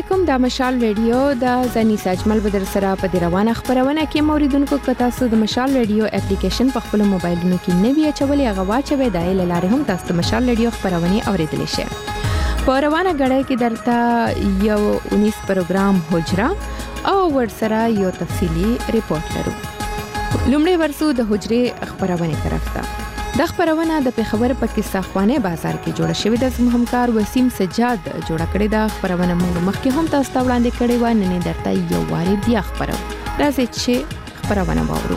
علیکم د مشال ریډیو د زنی سجمل بدر سره په روانه خبرونه کې موریدونکو کتا سو د مشال ریډیو اپلیکیشن په خپل موبایلونو کې نوی چولې غواچوي د لارې هم تاسو د مشال ریډیو خبرونه اوریدلی شئ په روانه غړې کې درته یو 19 پروګرام حجره او ورسره یو تفصیلی ریپورت لرو لومړی ورسو د حجره خبرونه طرف ته د خبرونه د پیښور په کیسه خوانه بازار کې جوړه شوې د زموږ همکار وسیم سجاد جوړه کړې د خبرونه موږ مخکې هم تاسو ته وړاندې کړې و نن درته یو واری بیا خبرو راځي چې خبرونه واورو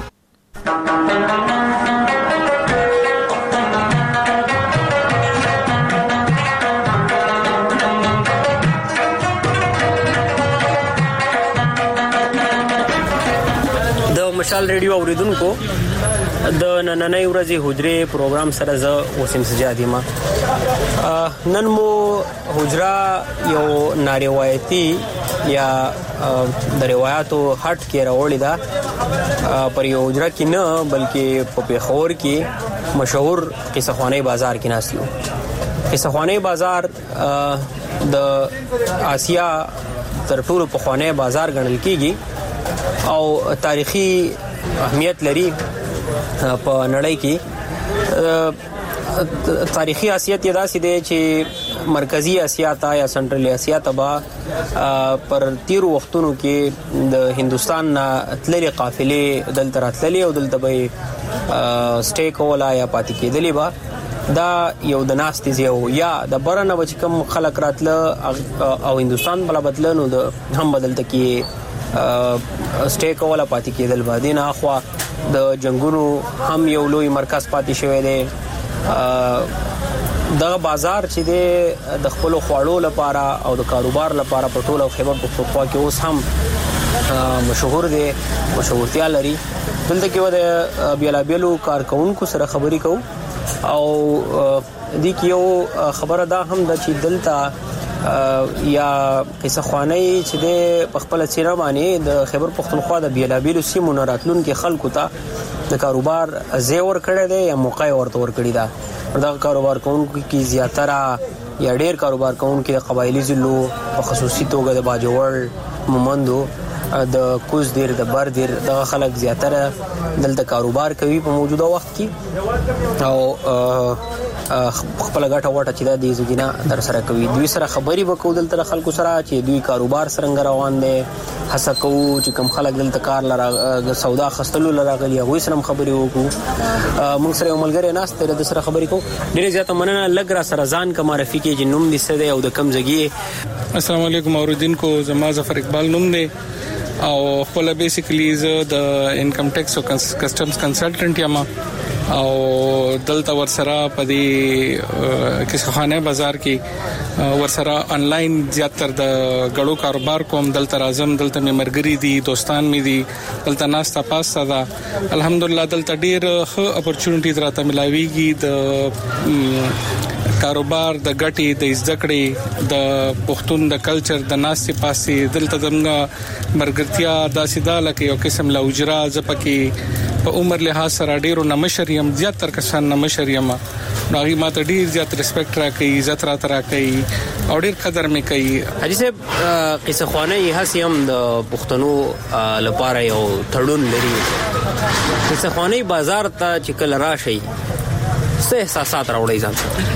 د مشال ریډیو اوریدونکو د نننۍ ورځې حجره پروګرام سره زه وسیم سجادی ما نن مو حجره یو ناروایتي یا د روایتو هټ کې راوړی دا پر یو حجره کې نه بلکې په پیښور کې مشهور قصه خوانی بازار کې ناسیو قصه خوانی بازار د آسیا تر ټولو په خوانی بازار ګڼل کیږي او تاریخي اهمیت لري په نړۍ کې تاریخي حیثیت یې داسې دی چې مرکزی آسیا ته یا سنټرل آسیا ته به پر تیرو وختونو کې د هندستان نه تللي قافلې دلته راتللي او دلته به سټې کولا یا پاتې کېدلي به دا یو د ناستې ځای یا د برنه به چې کوم خلک راتله او هندستان بلا بدله نو د هم بدلته کې سټې کولا پاتې کېدل به دین اخوا د جنگونو هم یو لوی مرکز پاتې شوی دی دغه بازار چې دی د خپل خوړو لپاره او د کاروبار لپاره په ټوله خیبر پختونخوا کې اوس هم مشهور دی مشهورتیا لري دلته کې د بیلابیلو کارکونکو سره خبرې کوو او د کیو خبره دا هم د چې دلته یا قصه خوانی چې د خپل چیرې باندې د خیبر پختونخوا د بیلابیلو سیمو نه راتلون کې خلکو ته د کاروبار زیور کړی دی یا موقع ورته ور کړی دا دا کاروبار کوونکو کې زیاتره یا ډیر کاروبار کوونکو د قبایلی ضلعو په خصوصي توګه د باجوړ مومندو د کوز دیر د بر دیر د خلک زیاتره دلته کاروبار کوي په موجوده وخت کې او خپل غټه وټه چې د دې زګینا در سره کوي دوی سره خبري وکول دلته خلکو سره چې دوی کاروبار څنګه روان دي هڅه کوو چې کوم خلک دلته کار لره سودا خستلو لراغلي هغه سره خبري وکړو موږ سره ملګری ناس ته د سره خبري کوو ډیره زیاته مننه لګ را سره ځان کا معرفي کې جنوم دي سده او د کم زګي السلام علیکم اوریدونکو زما ظفر اقبال نوم دی او خپل بیسیکلی زه د انکم ټیکس او کسٹمز کنسلټنټ یم او دلته ورسره په دې کیسخانه بازار کې ورسره انلاین زیاتر د غړو کاروبار کوم دلته راځم دلته مې مرګري دي دوستان مې دي دلته ناستا پاسه ده الحمدلله دلته ډیر ښه اپورچونټی دراته ملاويږي د کاروبار د ګټي د زدکړې د پښتون د کلچر د ناسي پاسي دلته زموږ مرګرتیا داسې دا لکه یو قسم لوجرا زپکی په عمر لحاظ سره ډیرو نمشریم زیاتر کسان نمشریم ناغي ماته ډیر زیات ریسپیکټ راکړي عزت راکړي او ډیر قدر مې کوي حاجی صاحب قصه خوانی هسیم د پښتنو لپاره یو تړون لري قصه خوانی بازار ته چې کله راشي څه احساسات راوړي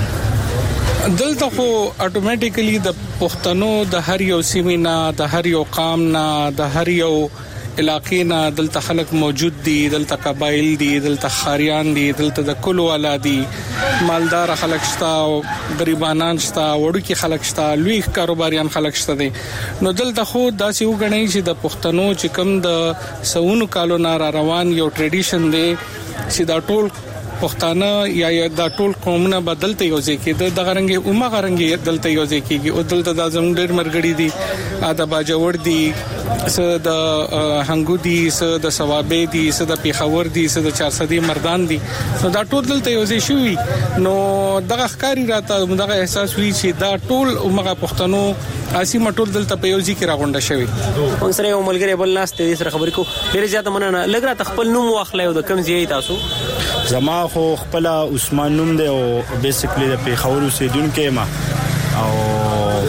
ځان دلته خو اتوماتیکلی د پښتنو د هر یو سیمه د هر یو قام نه د هر یو علاقې نه دلته خلک موجود دي دلته قبایل دي دلته خاریان دي دلته د کلو والا دي مالدار خلک شته او غریبانان شته وړوکی خلک شته لوی کاروباریان خلک شته دي نو دلته خو داسې وګڼي چې د پښتنو چې کوم د سونو کالو نه روان یو ټریډیشن دی چې دا ټول پښتانه یا دا ټول قومونه بدلته یو ځکه د غرنګي اومه غرنګي دلته یو ځکه او دلته د زموږ ډېر مرګړي دي ادا باجوړ دي س د هنګو دي س د ثوابې دي س د پیښور دي س د 400 مردان دي نو دا ټول دلته یو ځای شوی نو دغه ښکاری راته دغه احساس وی چې دا ټول اومه پښتنو اسی مټول دلته په یو ځای کې راغونډه شوی اون سره یو ملګری بل ناس ته سره خبرې کو ډېر زیاته مننه لګرا تخپل نوم واخلای او د کم ځای تاسو زما خو خپل عثمان نوم دی او بیسیکلی د پیښور اوسیدونکو ما او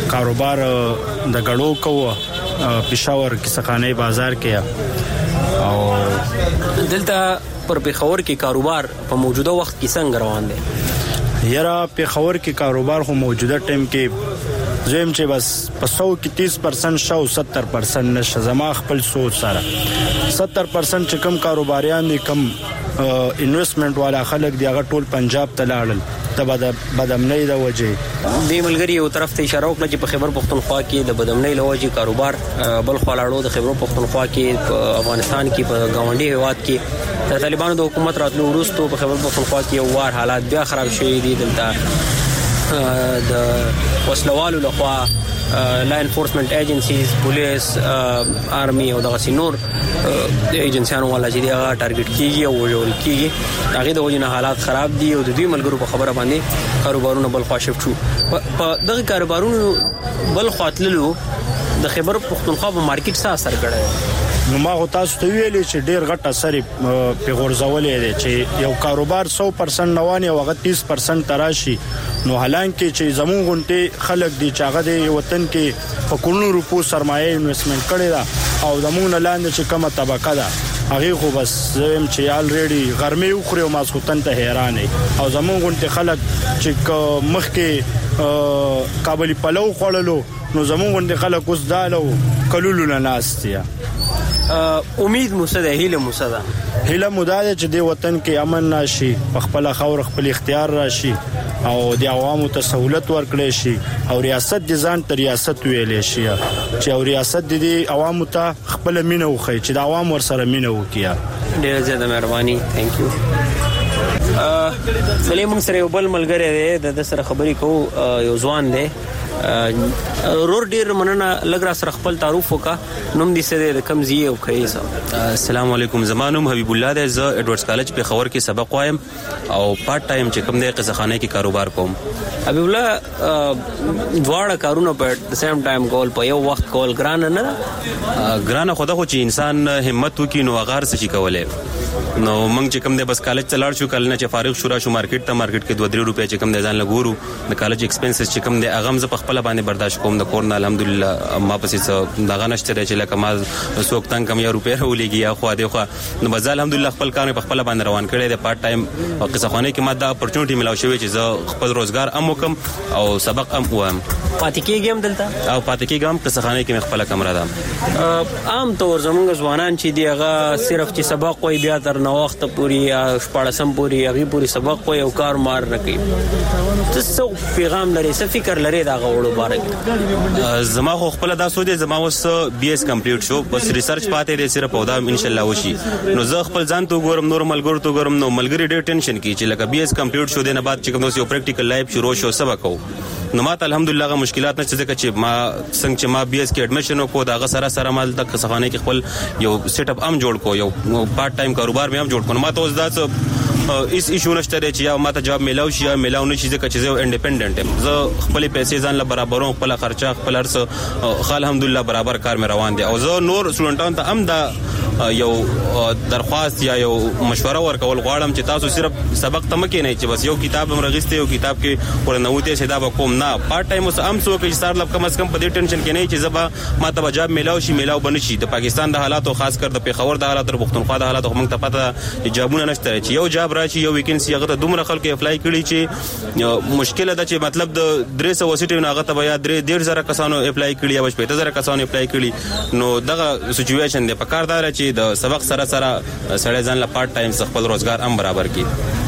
کاروبار د غړو کوو پېښور کیسخانه بازار کې او دلته پر پېښور کې کاروبار په موجوده وخت کې څنګه روان دی؟ یاره پېښور کې کاروبار خو موجوده ټیم کې زم چې بس په 100 کې 30% شو 70% نشه زما خپل سوچ سره 70% چې کم کاروباریان دي کم انویسټمنٹ والا خلک دی هغه ټول پنجاب ته لاړل ته بدامنۍ د وجه دی ملګری یو طرف ته اشاره وکړه چې په خیبر پختونخوا کې د بدامنۍ له وجه کاروبار بل خلاړو د خیبر پختونخوا کې په افغانستان کې په گاونډي هیواد کې د طالبانو د حکومت راتلو وروسته په خیبر پختونخوا کې یو وار حالات بیا خراب شوي دي دلته د وسلوالو لخوا لا انفورسمنت ایجنسیز پولیس آرمی او دغه سينور ایجنسیانو والا چې هغه ټارګټ کیږي او وژل کیږي هغه د وجنه حالات خراب دي او د دوی ملګرو په خبره باندې کاروبارونه بل خوا شفت شو په دغه کاروبارونو بل خاطللو د خیبر پختونخوا په مارکیټ سره اثر کړی نو ما غو تاسو ته ویلې چې ډیر غټ اثر په غورځولې دي چې یو کاروبار 100% روان او هغه 30% تراشي نو حالانکه چې زمون غونټي خلک دي چې هغه د وطن کې په کورونو روپو سرمایه انویسټمنټ کړي دا او زمون لاندې چې کومه طبقه ده هغه خو بس زم چې الریډي غرمه وخوري او ماسختن ته حیران او زمون غونټي خلک چې مخکې کابلی پلو خړلو نو زمون غونټي خلک اوس دالو کلولو نه ناستیا امید موسده هیله موسده هیله موده چې د وطن کې امن راشي خپل خور خپل اختیار راشي او د عوامو ته سہولت ورکړي شي او ریاست د ځان ته ریاست ویلې شي چې او ریاست د عوامو ته خپل مینه وخی چې د عوام ور سره مینه وکیا. ډیر زیاته مهرباني ثانک یو. سلیم سره یو بل ملګری دی د سره خبرې کو یو ځوان دی رور ډیر مننه لګرا سره خپل تعارف وکا نوم دې سره د کم زی او کیسه. السلام علیکم زمانم حبیب الله دی ز ایڈورډز کالج په خبر کې سبق وایم او پارت ټایم چې کوم دی قصخانه کې کاروبار کوم. حبیب الله دواړه کارونه په سیم ټایم کول په یو وخت کول ګران نه ګران خو دا خو چې انسان همت وکي نو هغه څه شي کولای نو موږ چې کوم دی بس کالج ته لاړ شو کله نه چې فارغ شو را شو مارکیټ کې 2-3 روپیا چې کوم دی ځان لګورو د کالج ایکسپنسز چې کوم دی هغه ز په خپل باندې برداشت کوم د کورن الحمدلله ما پسې دغه نشته چې لکه ما سوک تنګ کم یا روپیا ولېږي یا خو دی خو نو بس الحمدلله خپل کار په خپل باندې روان کړی دی پارت ټایم او قصخانه کې ما د اپورچونټی ملاو شوی چې زه خپل روزګار ام وکم او سبق ام وایم پاتې کېږم دلته او پاتې کېږم قصخانه کې خپل کمره ده. عام طور زمونږ ځوانان چې دی هغه صرف چې سبق وای بیا تر نو وخت پوری یا شپړسم پوری هغه پوری سبق وای او کار مار نه کوي تاسو پیغام لري څه فکر لري دا غوړو بارک زما خو خپل دا سوچ زما اوس BS کمپلیټ شو بس ریسرچ پاتې دي صرف او دا ان شاء الله وشي نو زه خپل ځان ته ګورم نور ملګرو ته ګورم نو ملګری ډېر ټینشن کی چې لکه BS کمپلیټ شو دینه بعد چې کوم یو پریکټیکل لایف شروع شو سبق کو نو ماته الحمدلله غو مشکلات نه چې ما څنګه چې ما BS کې اډمیشن وکړو دا سره مال تک قصخانه کې خپل یو سیټ اپ ام جوړ کو یو پارت ټایم کاروبار مې هم جوړ کو ماته اوس دا اس ایشو نشته چې یا ماته جواب میلاو شي یا میلاو نه شي ځکه چې زه انډیپندنت یم زه خپل پیسې ځان له برابرون خپل خرچه خپل ارس الحمدلله برابر کار مې روان دي او زه نور سټوډنټانو ته هم دا یو درخواست یا یو مشوره ورکول غواړم چې تاسو صرف سبق ته مکه نه چې بس یو کتاب هم راغسته یو کتاب کې ورنوته شي دا به کوم نه پارت ټایم اوس هم څو کې سره کم از کم په دې ټینشن کې نه چې زبا ماته جواب میلاو شي میلاو بنشي د پاکستان د حالاتو خاص کر د پیښور د حالاتو پختونخوا د حالاتو موږ ته پته جوابونه نشته چې یو جواب راشي یو ویکنسي هغه ته دومره خلک اپلای کړي چې مشکل ده چې مطلب د 300 وسیټ نه هغه ته بیا 1.5 کسانو اپلای کړي یا 5000 کسانو اپلای کړي نو دغه سچويشن دی په کار دار چې د سبق سره سړی ځان له پارت ټایم څخه خپل روزګار هم برابر کړي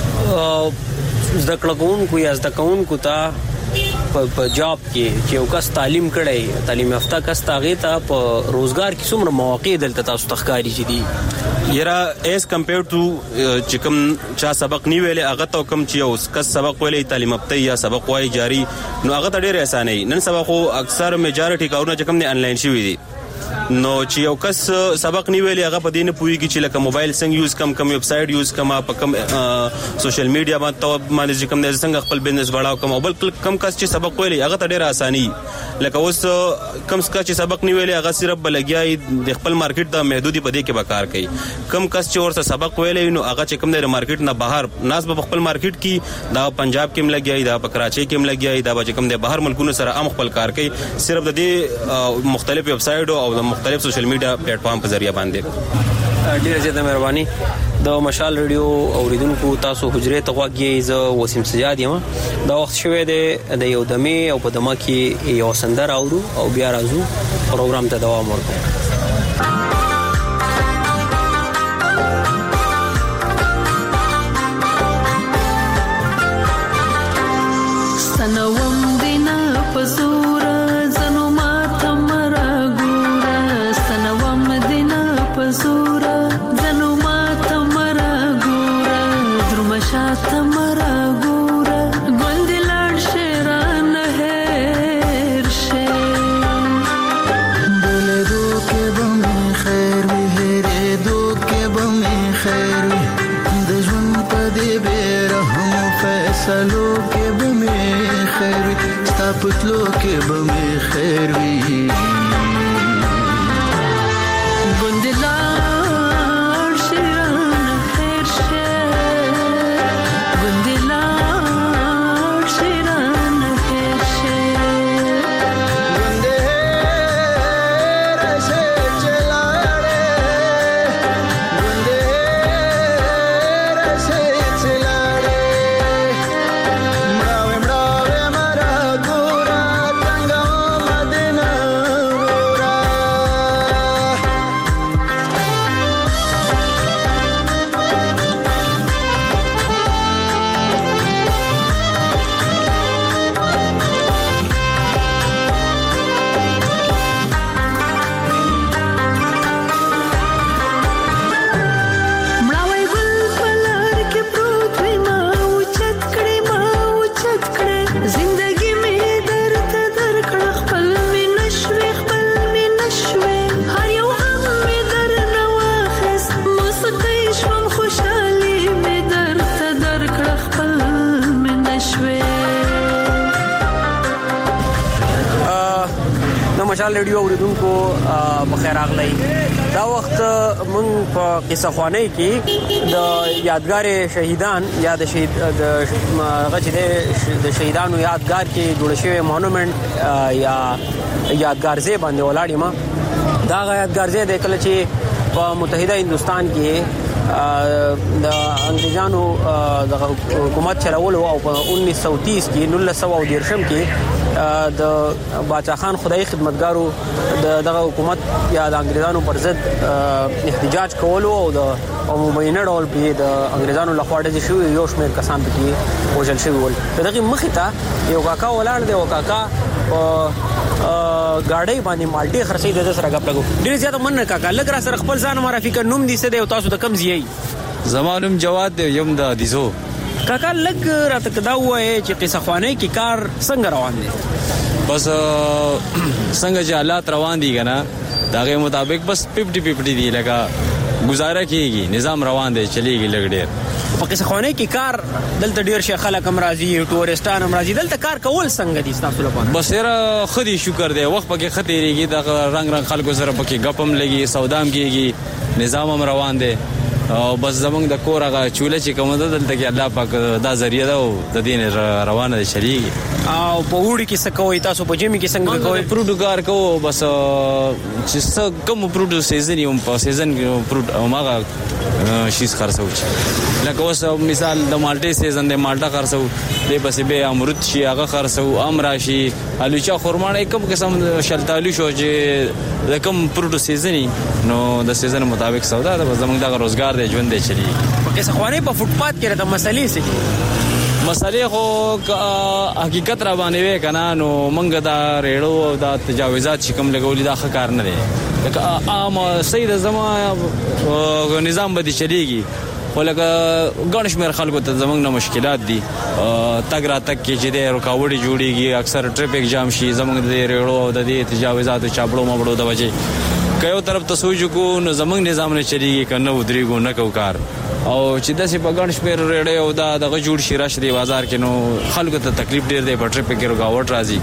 زده کړونکو یا زده کونکو ته په جاب کې چې یو کس تعلیم کړي تعلیم یافته کس تاغه ته په روزګار کې څومره مواقع دلته تاسو تخکاری چې دي یرا ایز کمپیئر ټو چې کوم چا سبق نی ویلې هغه ته کوم چې اوس کس سبق ویلې تعلیم یافته یا سبق وای جاری نو هغه ته ډېر اسانه نن سبق خو اکثر میجارټي کارونه چې کوم نه انلاین شوی دي نو چې یو کس سبق نیولې هغه په دې نه پوهیږي چې لکه موبایل څنګه یوز کم ویب سایټ یوز کم په کم سوشل میډیا باندې کوم د څنګه خپل بزنس بڑاو کوم او بل کم کس چې سبق ویلې هغه ته ډېر اساني لکه اوس کم کس چې سبق نیولې هغه صرف بلګیای د خپل مارکیټ د محدودي په دې کې به کار کوي کم کس چې ورته سبق ویلې نو هغه چې کم د مارکیټ نه بهر ناس په خپل مارکیټ کې دا پنجاب کې ملګیای دا په کراچۍ کې ملګیای دا چې کم د بهر ملکونو سره هم خپل کار کوي صرف د دې مختلف ویب سایټ او د مختلف سوشل میډیا پلیټ فارم په ذریعہ باندې ډیره زیاته مهرباني د مشال ریډیو اوریدونکو تاسو حجره ته غوږی ز وسیم سجاد یم دا وخت شوه د یو دمه او په دمه کې یو سندر اورو او بیا راځو پروګرام ته دوام ورکړو سنوم دینا پزورا زنو ماته مرا ګورا سنوم دینا پزورا زنو ماته مرا ګورا درمشاته مرا ګورا ګوندلان شیران هر شه بل دو کې بم خیر وی هره دو کې بم خیر وی د ژوند په دې بیرهم فیصلو کې بم خیر وی ستا پتلو کې بم خیر وی ګوندلان شیران هر شه ګوندلان شیران هر شه ګوندې راشي چلاړې ګوندې راشي چلاړې مړاوې مرا ګورا څنګه مدینه ګورا مړاوی ګل پلار کې پروت وي ما اوچت کړې زندګي مې درته درکړه خپل مې نشوي هر یو غم مې درنه واخیست موسیقي شوم خوشحالي مې درته درکړه خپل مې نشوي د مشال ریډیو اوریدونکو بخیر راغلی دا وخت مونږ په قصه خوانی کې د یادګار شهیدان یا د شهید د شهیدانو یادګار کې جوړ شوی مونومنت یا یادګار ځای باندې ولاړ یم دا یادګار ځای د کله چې په متحده هندستان کې د انګریزانو د حکومت چلولو او په 1930 کې 1913 کې د باچا خان خدای خدمتګارو دغه حکومت یا د انګریزانو پر ضد احتجاج کولو او د مبینه ډول په د انګریزانو لخوا د شو یو شمېر کسان پکې وژل شوي ول دغه مخې ته یو کاکا ولاړ دی او کاکا گاډي باندې مالټي خرڅې د سره غپ لګو ډیر زیاته من کاکا لګ را سره خپل ځان معرفي کړ نوم دي څه دی او تاسو د کم زیي زمانم جواد دی یم د دیزو کاکا لګ راته کدا وای چې قصه خوانه کې کار څنګه روان دي بس څنګه چې حالات روان دي کنه داغه مطابق بس 50-50 دی لگا گزاره کیږي نظام روان دی چلیږي لګ ډیر په قصه خوانه کې کار دلته ډیر شي خلک امراضي ټورستان امراضي دلته کار کول څنګه دي تاسو لپاره بس یره خدي شکر دی وخت پکې خطرېږي د رنگ خلکو سره پکې غپم لګي سودام کیږي نظام هم روان دی او بس زمونږ د کور هغه چوله چې کوم ده دلته کې الله پاک دا ذریعہ ده او د دین روانه دي شریږي او په وړي کې څه کوي تاسو په جمی کې څنګه کوي پروډو کار کوو بس چې څه کوم پروډو سیزن یم په سیزن کې پروډ او ماغه شیز خرڅو لکه اوس مثال د مالټي سیزن د مالټا خرڅو دی بس به امرود شي هغه خرڅو امراشي الوچا خرمانه کوم قسم شلتالو شو چې د کوم پروډو سیزن نو د سیزن مطابق سودا ده زمونږ د روزګار دی ژوند دی چلی په قصه خوانه په فوټپات کې راته مسلې سي مسلې خو حقیقت را باندې وې کنه نو منګ دا ریړو او دا تجاوزات چې کوم لګولې دا ښه کار نه دی لکه عام سید زما نظام به دي چلیږي ولکه ګڼ شمېر خلکو ته زمونږ نه مشکلات دي تګ راتګ کې چې د رکاوټي جوړیږي اکثر ټریفیک جام شي زمونږ د ریړو او د دې تجاوزاتو چاپړو مبړو د وجې که یو طرف ته سوچ کو نو زمونږ نظام نه چلیږي که نه ودرېږو نه کوو کار او چې داسې په ګڼ شمېر ریډۍ او دغه جوړ شي راشي د بازار کې نو خلکو ته تکلیف ډېر دی په ټریفک کې رکاوټ راځي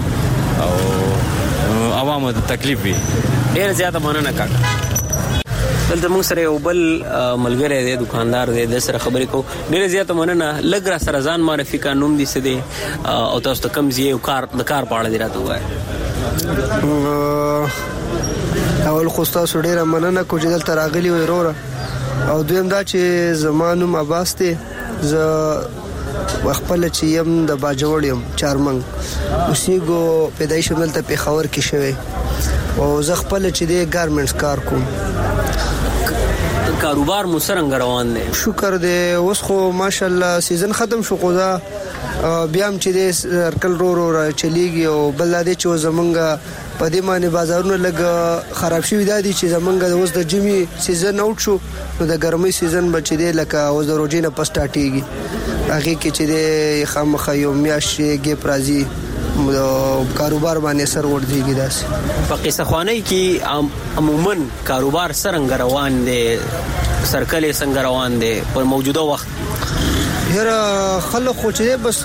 او عوامو ته تکلیف وي. ډېر زیاته مننه کاکا. دلته موږ سره یو بل ملګری دی دکاندار دی د سره خبرې کوو. ډېره زیاته مننه. لږ را سره ځان معرفي کا نوم دې څه دی او تاسو ته کوم ځای د کار په اړه دې راته ووایه. اول خو ستاسو ډېره مننه کوم چې دلته راغلي وئ وروره او دویم دا چې زما نوم عباس دی. زه خپله چې یم د باجوړ یم چارمنګ اوسېږو پیدایش هم دلته پېښور کې شوی او زه خپله چې دی ګارمنټس کار کوم. کاروبار مو څرنګه روان دی؟ شکر دی. اوس خو ماشاءالله سیزن ختم شو خو دا بیا هم چې دی سرکل رو چلیږي او بل دا دی چې زمونږ په دې باندې بازارونه لږ خراب شوي دا دي چې زمونږ اوس د جمی سیزن اوټ شو نو د ګرمۍ سیزن به چې دی لکه اوس د روژې نه پس سټارټېږي هغې کې چې دی خامخا یو میاشت ګیپ راځي کاروبار باندې سر ورځيږي. داسې په قصه خوانۍ کې عموما کاروبار څنګه روان دی؟ سرکل څنګه روان دی په موجوده وخت؟ یاره خلک خو چې بس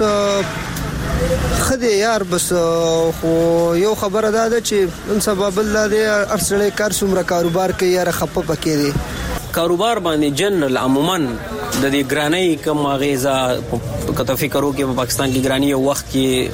خدای یار بس خو یو خبره ده چې ان سبب الله دې ارسړې کار څومره کاروبار کوي یاره خپه پکې دی. کاروبار باندې جنرال عموما د دې ګرانۍ کوم اغیزه کته فکر وکړي په پاکستان کې ګرانۍ یو وخت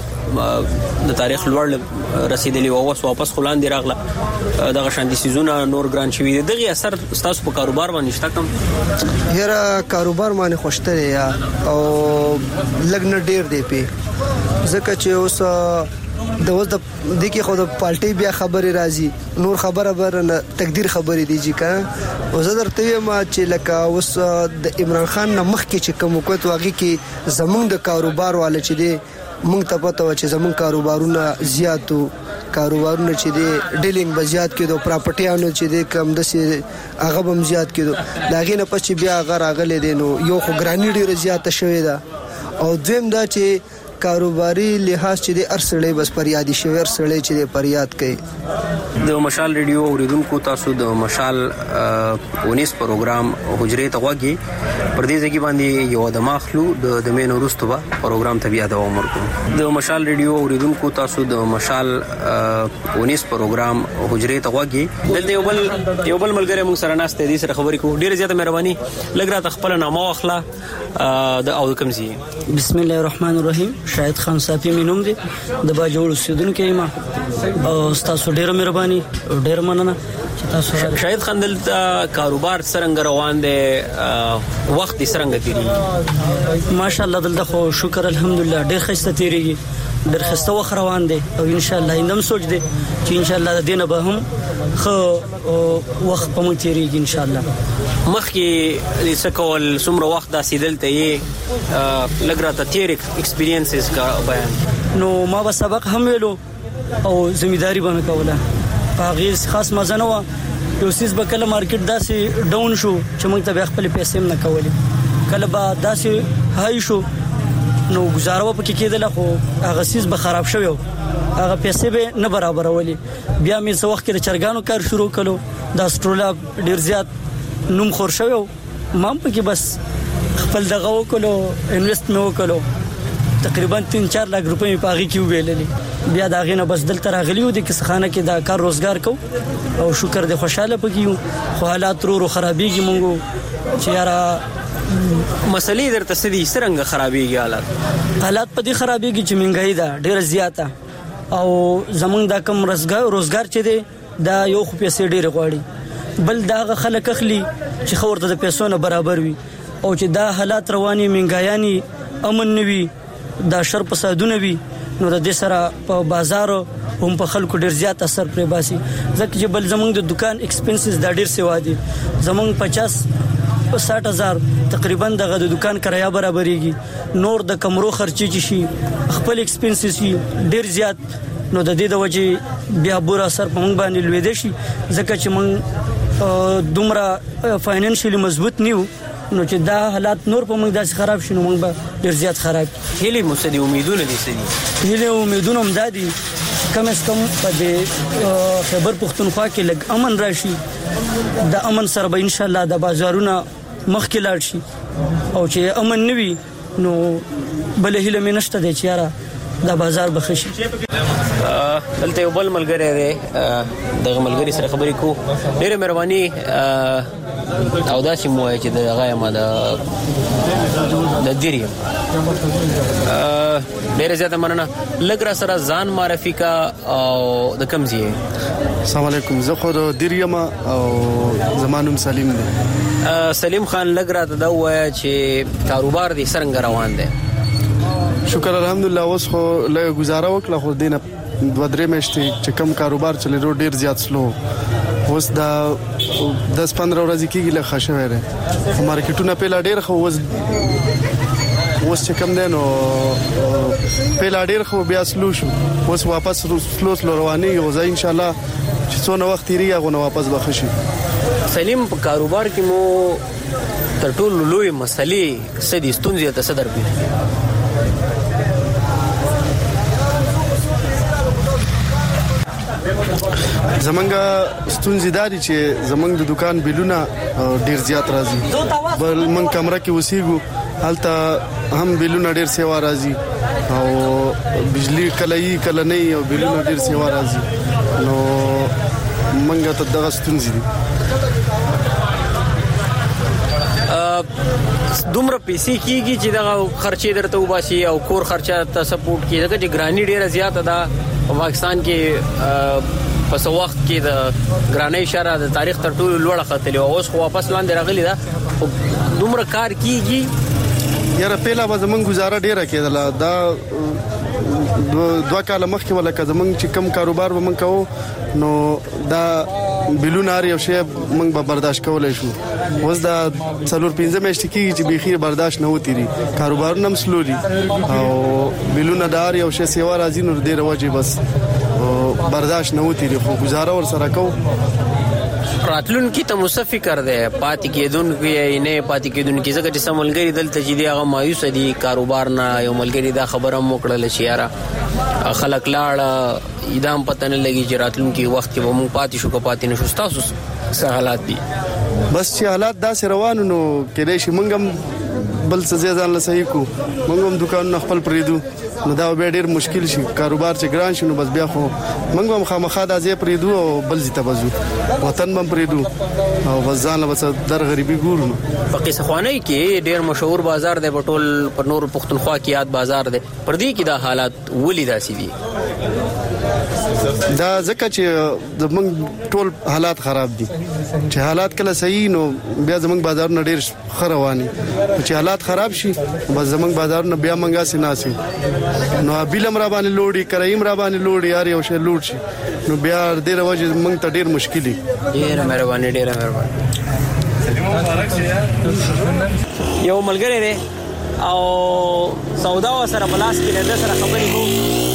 کې د تاریخ لوړ رسیدلی او واپس خلان دی راغله دغه شاندي سيزونه نور ګران شوی دغه اثر تاسو په کاروبار باندې شته کوم؟ یاره کاروبار باندې خوشته دی او لګ نه ډیر دی په ځکه چې اوس د دې کې خو د پالټي بیا خبري راځي نور خبره بر تقدیر خبري دیږي کا او زه درته یم چې لکه اوس د عمران خان نه مخکې چې کوم وخت واغی کې زمونږ د کاروبار والا چې دی مونږ ته پته و چې زمونږ کاروبارونه زیاتو کاروبارونه چې دی ډیلینګ به زیات کېدو پراپرټیانو چې دی کم دسي هغه هم زیات کېدو دا غینه پس چې بیا هغه راغلی دی نو یو خو ګرانی ډیره زیاته شوې ده او دویم دا چې کاروباري لحاظ چې د ارسړې بس پریادي شوی ارسړې چې د پریاد کوي. د مشال ریډیو اوریدونکو تاسو د مشال 19 پروګرام حجرې ته وګي پر دې ځای باندې یو د ماخلو د مینو رستوبه پروګرام ته بیا د عمر کو د مشال ریډیو اوریدونکو تاسو د مشال 19 پروګرام حجرې ته وګي دلته یو بل ملګری موږ سره ناشته دي سره خبرې کو ډیره زیاته مهرباني لګرا تخپل نامه واخلا د او کمزي. بسم الله الرحمن الرحیم. شاهد خان صافی مینوم دی د باجوړ اوسیدونکو یم او تاسو ډیره مهرباني ډیره مننه چې تاسو. شاهد خان دلته کاروبار څنګه روان دی وخت څنګه تیریږي؟ ماشاءالله دلته خو شکر الحمدلله ډیر ښه تیریږي ډیر ښه وخت روان دی او ان شاء الله اندم سوچ دی چې ان شاء الله د دینه به هم خو وخت په مو تیریږي ان شاء الله. مخکې د سکول څومره وخت د سیدلته یې لګراته تیر ایکسپیرینسز کا بیان نو ما به سبق هم ویلو او ځمېداري به مې کوله هغه خاص مزه نه و یو سیس به کله مارکیټ داسې ډاون شو چې موږ ته خپل پیسې هم نه کولې کله به داسې هاي شو نو گزاره و پکې کېدله خو هغه سیس به خراب شوی هغه پیسې به نه برابرولې بیا مې څو وخت کې د چرګانو کار شروع کړو دا سټرولا ډیر زیات نوم خور شوی ما پکې بس خپل دغه وکړو انویست مې وکړو تقریبا 3-4 لک روپۍ په هغه کې ویلې بیا دا غینه بس دلته راغلیو د کسخانه کې دا کار روزګار کو او شکر دې خوشاله پکې خو حالات رو خرابېږي مونږ چې یاره مسلې درته سدي څنګه خرابېږي حالات په دې خرابېږي چې مهنګای ده ډیره زیاته او زمونږ دا کم روزګار چې دی دا یو خو پیسې ډیره غواړي بل دا خلک اخلي چې خورته د پیسو نه برابر وي او چې دا حالات رواني مهنګایاني امن نوي دا شر فسادونه وي نو د دې سره په بازار هم په خلکو ډیر زیات اثر پرې باسي ځکه چې بل زمونږ د دکان ایکسپنسز دا ډیر سیوا دي زمونږ 50-60,000 تقریبا دغه د دکان کرایه برابرېږي نور د کمرو خرچي چې شي خپل ایکسپنسز شي ډیر زیات نو د دې د وجې بیا بور اثر په موږ باندې لوي شي ځکه چې موږ دومره فاینانشلی مضبوط نیو نو چې دا حالات نور په موږ داسې خراب شي نو موږ به ډیر زیات خراب هلي مو سدي امیدونه دي سدي هلي امیدونه هم دادي کم از کم په خیبر پختونخوا کې لږ امن راشي د امن سره به ان شاء الله د بازارونه مخکې لاړ شي او چې امن نوي نو بل هیله مې نشته د چیرې د بازار بخښي. دلته یو بل ملګری دی د ملګری سره خبرې کو. ډېره مهرباني او دا چې مو چې د هغه ما د دیریم ډېر زیاته مننه. لږ را سره ځان معرفي کا او د کوم ځای؟ السلام علیکم، زه خو د دیریم او زمانوم سلیم دی. سلیم خان لږ راته دا وایي چې کاروبار دې څنګه روان دی؟ شکر الحمدلله. اوس خو لږ گزاره وکړه خو دینه 2-3 میاشتې چې کم کاروبار چلیدو ډیر زیات سلو. اوس دا 10-15 ورځې کېږي له خښوي دی. مارکیټونه په لا ډیر خو اوس چې کم دی نو په لا ډیر خو بیا سلو شو. اوس واپس سلو رواني او زه ان شاء الله چې څونه وخت یې غو نو واپس بخښي. سلیم په کاروبار کې مو تر ټولو لوی مسلې سدي ستونزې ته صدر پی زمونږ ستونزې داري چې زمونږ د دکان بیلونه ډیر زیات راځي. بل من کمره کې وسیګو هلته هم بیلونه ډیر سیوا راځي او بجلی کله نه او بیلونه ډیر سیوا راځي. نو منګه ته دغه ستونزې دي. دومره پیسې کیږي چې دغه خرچې درته وباسي او کور خرچه ته سپورټ کیږي چې ګرانی ډیره زیاته ده. په پاکستان کې پس وخت کې د ګرانی شرح د تاریخ تر ټولو لوړه خطلې او اوس واپس لاندې راغلي ده. دومره کار کیږي یاره پیلا به زمونږ گزاره ډیره کېدله. دا 2 کال مخکې ولکه زمونږ چې کم کاروبار به مونږ کوو نو دا بیلونه هر یو شی مونږ به برداشت کولای شو. اوس دا 4-5 میاشتې کېږي چې بخیر برداشت نه وتیری. کاروبارونه هم سلو دي او بیلونه د هر یو شی سیوا راځي نو ډیره وجه بس برداشت نه وتیری. خو گزاره ور سره کوو. راتلون کی ته مصفکر ده پاتې کېدون کې نه پاتې کېدون کې ځکه چې سملګری دلته چې دی هغه مایوس دي کاروبار نه. یو ملګری دا خبره موکړل چې یاره خلک لاړ ادم پته نه لګي چې راتلون کې وخت کې به مونږ پاتې شو که پاتې نشو. تاسو څه حالات دي؟ بس چې حالات داسې روانو نو کېدای شي مونږ هم بل څه ځان له صحیح کو مونږ هم دکان خپل پریدو نو دا به ډیر مشکل شي. کاروبار چې ګران شي نو بس بیا خو مونږ هم خامخا د ځای پریدو او بل ځای ته وځو وطن هم پریدو او بس ځان له بس در غریبي ګورو. په قصه خوانی کې ډیر مشهور بازار دی په ټول پر نور پښتونخوا کې یاد بازار دی. پر دې کې دا حالات ولې داسې دي؟ دا ځکه چې زمونږ ټول حالات خراب دي. چې حالات کله صحیح نو بیا زمونږ بازارونه ډیر خرواني. چې حالات خراب شي بس زمونږ بازارونه بیا منګا سي ناسي نو بیلم را باندې لوړي کرایم را باندې لوړي یار یو شی لوړ شي نو بیا ډیر وجه مونږ ته ډیر مشکلي. ډیره مهرباني یو ملګری دی او سودا سره بلاس کې له سره خبرې کوو.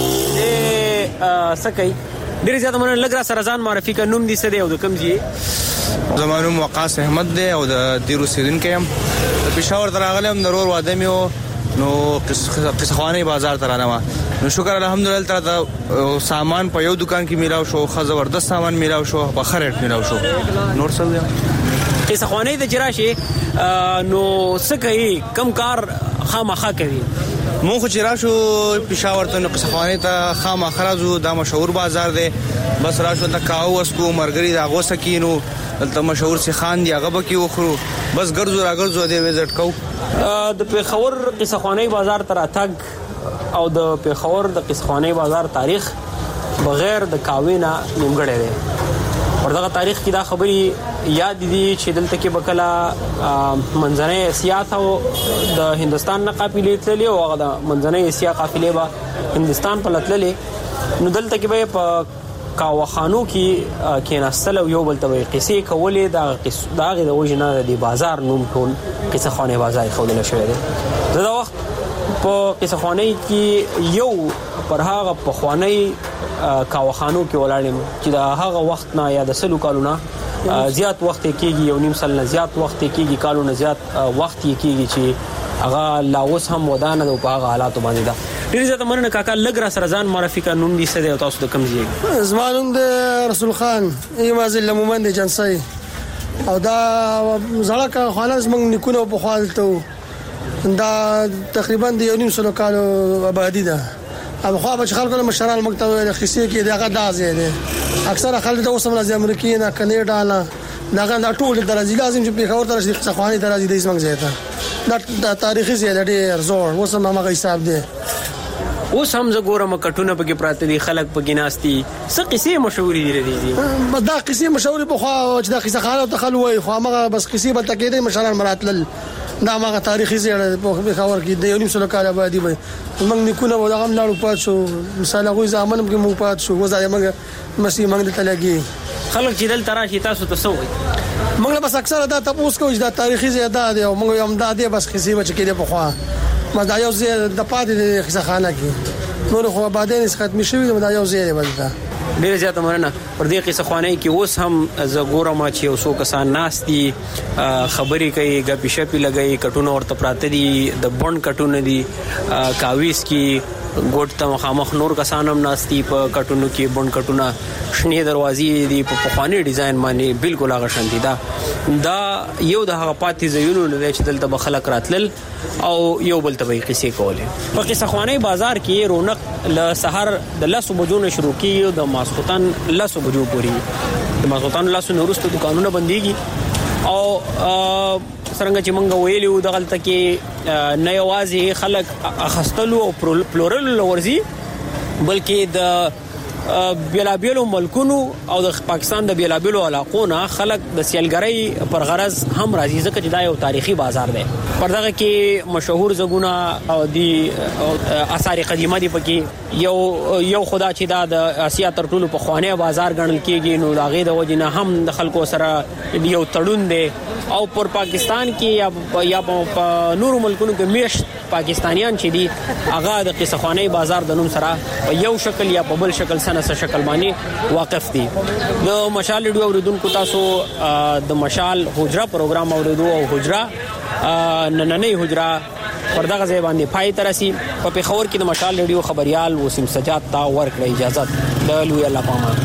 سکه ډیر زیاته مننه. لګرا سره ځان معرفي کا نوم دي څه دی او د کوم ځای؟ زمانوم وقاص احمد دی او د دیرو سیدن کې هم د پېښور دراغلم ضرور واده میو نو قصخوانی بازار ترانه ما نو شکر الحمدلله تعالی سامان په یو دکان کې میلاو شو. زبردست سامان میلاو شو په خریټ میلاو شو. نور څه دی قصخوانی د جراشي نو سکه کم کار خامخا کوي. مونږ چې راشو پېښور ته نو قصخوانی ته خامخا راځو. دا مشهور بازار دی. بس راشو ته کاو وسکو مرګري دا غوسه کینو دلته مشهور سي خان دی هغه بکی وخرو بس ګرځو راګرځو دی وزټ کو. د پېښور قصخوانی بازار تر اتګ او د پېښور د قصخوانی بازار تاریخ بغیر د کاوینا نیمګړی دی. ورته تاریخ کې دا خبري یاد دي چې دلته کې بکلا منځنۍ اسیا ته د هندستان نه قافلې تللې او هغه د منځنۍ اسیا قافلې به هندستان په لتللې نو دلته کې به په کاوخانو کې کېناستل او یو بل ته قصې کولې. دا د وجنه د بازار نوم ټول قصخوانی بازار خولل شوی دی. دا وخت په قصخوانی کې یو پر هغه په خوانی کاوخانو کې ولاړم چې دا هغه وخت نه یا د سلو کالونه زیات وخت کېږي یو نیم سال نه زیات وخت کېږي کالونه زیات وخت کېږي چې هغه لاوس هم ودانه د په هغه حالاتو باندې ده. ډیر زیاته مننه کاکا. لږ را سره ځان معرفي کا. نوم دې څه دی او تاسو د کوم ځای؟ زما نوم دی رسول خان ایماز لمومند جنسي او دا زړه کا خانه زمونږ نیکونه په خالته دا تقریبا د 900 کالو آبادی ده. او خو به خلکو له مشران مکتب خصي کې دغه دازې دي. اکثره خلک د اوسم راځي امریکا نه کنيډا نه دا ټول درځي لازم چې په خور درځي څخواني درځي د اسمنګ زیاته دا تاریخي زیاده ډېر زور اوسم هغه حساب دی. اوس هم زه ګورم کټونه پکې پراته دي خلک پکې ناستي. څه قصې مشهوري دي؟ دا قصې مشهوري په خو چې دا قصه خاله ته خلوي خو هغه بس قصې به تکې دي مشران مراتل دا هغه تاریخي زیاده په خبر کې د 900 کال آبادی به موږ نیکونه و دا هم لاړو پات شو. مثال هغه ځامن کې مو پات شو وځای موږ مسیح موږ ته لګي خلک چې دلته راشي تاسو ته څه وایي؟ موږ بس اکثره دا تاسو کوی دا تاریخي زیاده دی او موږ هم دا دی بس قصې بچ کې دی په خو ما دا یو زیاده د پاتې د قصه خانه کې نور خو آبادین ختم شوی دا یو زیاده بلته. ډیر زیاته مننه. پر دې قصه خوانه کې اوس هم زه ګورم چې اوسو کسان ناستي خبرې کوي غپی شپی لګي کټونه ورته پراته دي د بون کټونه دي کاویس کې ګوټ ته مخامخ نور کسان هم ناستي په کټونو کې بون کټونه شنه دروازې دي په خواني ډیزاین باندې بالکل هغه شانتي دا یو د هغه پاتې زینو نه چې دلته بخلک راتلل او یو بل ته قصې کوله. په قصه خواني بازار کې رونق ل سحر د 10 بجو نه شروع کیږي د ماسختن 10 بجو پورې. د ماسختن 10 نورسته دکانونه بنديږي او څنګه چې مونږ ویلو د غلطه کې نه یوازې خلک اخستلو او پلورل ورزي بلکې د بیلابیلو ملکونو او د پاکستان د بیلابیلو علاقونو خلک د سیلګرۍ پر غرض هم راځي ځکه چې دا یو تاریخي بازار دی. پر دغه کې مشهور زګونه او دی آثار قدیمه دی پکې یو خدا چې دا د اسیا تر ټولو په خوانه بازار ګڼل کېږي نو دا غي د وجنه هم د خلکو سره یو تړون دی او پر پاکستان کې یا په نورو ملکونو کې میشت پاکستانیان چې دي هغه د قصه خواني بازار د نوم سره په یو شکل یا په بل شکل سره شکل باندې واقف دي. د مشال ریډیو اوریدونکو تاسو د مشال حجره پروګرام اوریدو او حجره نننۍ حجره پر دغه ځای باندې پای ترسي په پیښور کې د مشال ریډیو خبريال وسیم سجاد تا ورکړی اجازه د لوی الله پامان.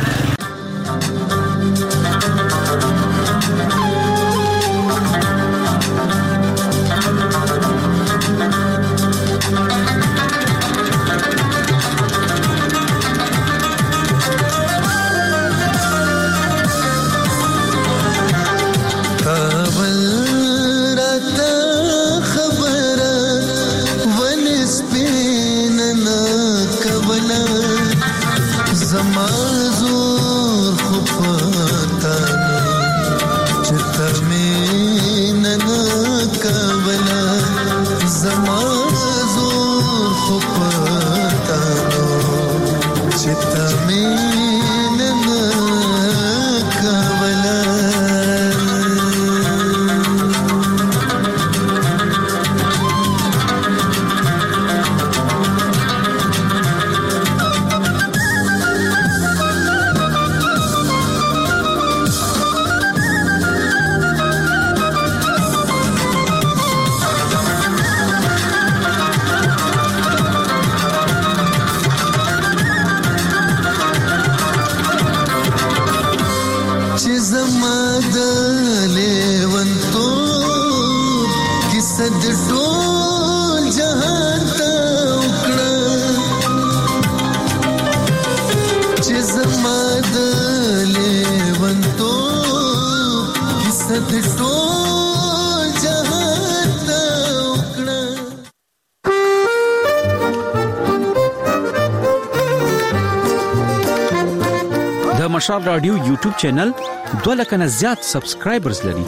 مشال رادیو یوټیوب چینل 2 لک نه زیات سبسکرایبرز لري.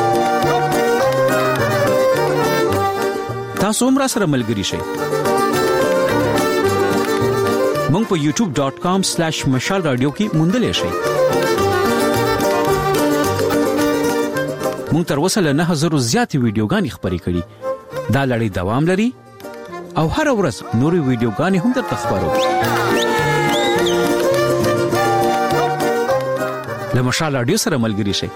تاسو هم را سره ملګري شئ. مونږ په youtube.com/mashal radio کې موندلې شئ. مونږ تر اوسه له 9000 زیات ویډیوګانې خبرې کړې. دا لړۍ دوام لري او هر ورځ نورې ویډیوګانې هم درته خبرو. له مشال رادیو سره ملګري شئ.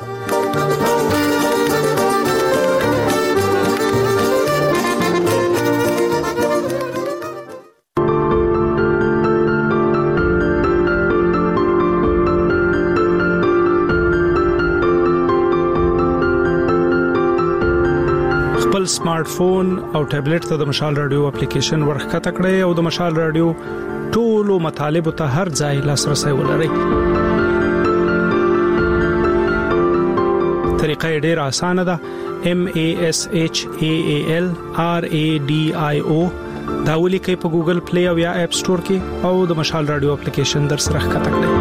خپل سمارټ فون او ټابلیټ ته د مشال رادیو اپلیکیشن ورخکته کړئ او د مشال رادیو ټولو مطالبه ته هر ځای لاسرسي ولرئ. طریقه ډېر اسانه ده. MASHAALRADIO دا ولیکئ په ګوګل پلی او یا اپ سٹور کې او د مشال رادیو اپلیکیشن در سره ښکته کړئ.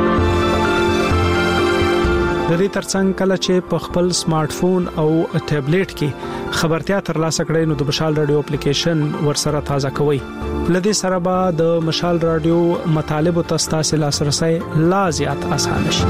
د دې ترڅنګ کله چې په خپل سمارټ فون او ټابلیټ کې خبرتیا ترلاسه کړئ نو د مشال رادیو اپلیکیشن ورسره تازه کوئ. لدې سره به د مشال رادیو مطالبه تاسو لاسرسي لا زیات آسان شي.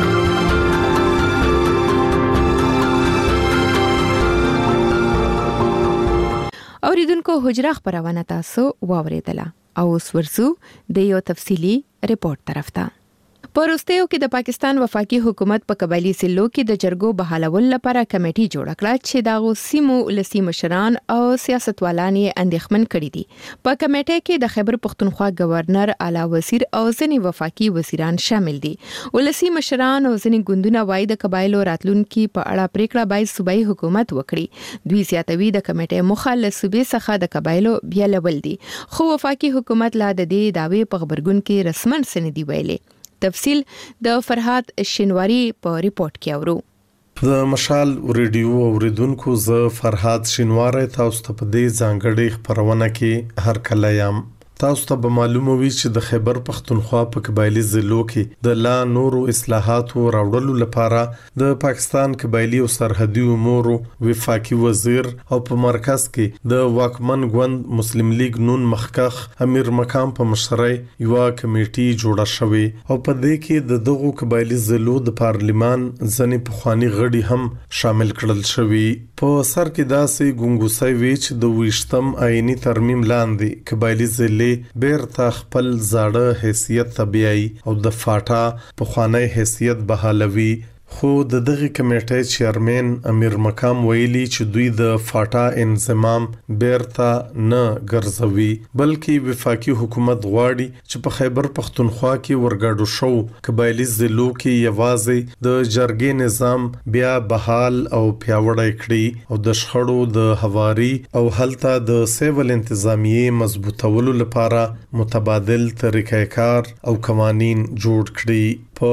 اوریدونکو حجره خبرونه تاسو واوریدله او اوس ورسو د یو تفصیلی ریپورت طرف ته. پروستیو کې د پاکستان وفاقي حکومت په قبایلی سلو کې د جرګو بحالول لپاره کمیټي جوړ کړه چې د غوسیمو لسی مشران او سیاستوالان یې اندېښمن کړي دي. په کمیټه کې د خیبر پختونخوا گورنر اعلی وزیر او ځینې وفاقي وزیران شامل دي. ولسی مشران او ځینې ګوندونه وايي د قبایلو راتلونکو په اړه پریکړه باید صوبایي حکومت وکړي. دوی زیاتوي د کمیټې مخه له صوبې څخه د قبایلو بیلول دي. خو وفاقي حکومت لا د دې داوی په خبرګون کې رسمن سندي ویلي. تفصیل د فرحات شینواری په ریپورت کې اورو. د مشال ریډیو اوریدونکو زه فرحات شینواری تاسو ته په دې ځانګړي خبرونه کې هر کله یم. تاسو ته به معلومه وي چې د خیبر پختونخوا په قبایلی ضلعو کې د لا نورو اصلاحاتو راوړلو لپاره د پاکستان قبایلی او سرحدي امور وفاقي وزیر او په مرکز کې د واکمن ګوند مسلم لیگ نون مخکخ امیر مقام په مشرۍ یو کمیټي جوړه شوې او په دې کې د دغو قبایلی ضلعو د پارلیمان ځنې پخوانی غړي هم شامل کړل شوي. په سر کې داسې ګونګوسای وی چې د 20م آئینی ترمیم لاندې قبایلی ضلع بیرته خپل زاړه حیثیت طبيعي او د فاټا په خوانی حیثیت بحالوي. خو د دغه کمیټې چیرمن امیر مقام ویلي چې دوی د فاټا انضمام بیرته نه ګرځوي بلکې وفاقي حکومت غواړي چې په خیبر پختونخوا کې ورګاډو شو قبایلی ضلعو کې یوازې د جرګې نظام بیا بحال او پیاوړی کړي او د شخړو د هواري او هلته د سیول انتظامیه مضبوطولو لپاره متبادل طریقې کار او قوانین جوړ کړي. په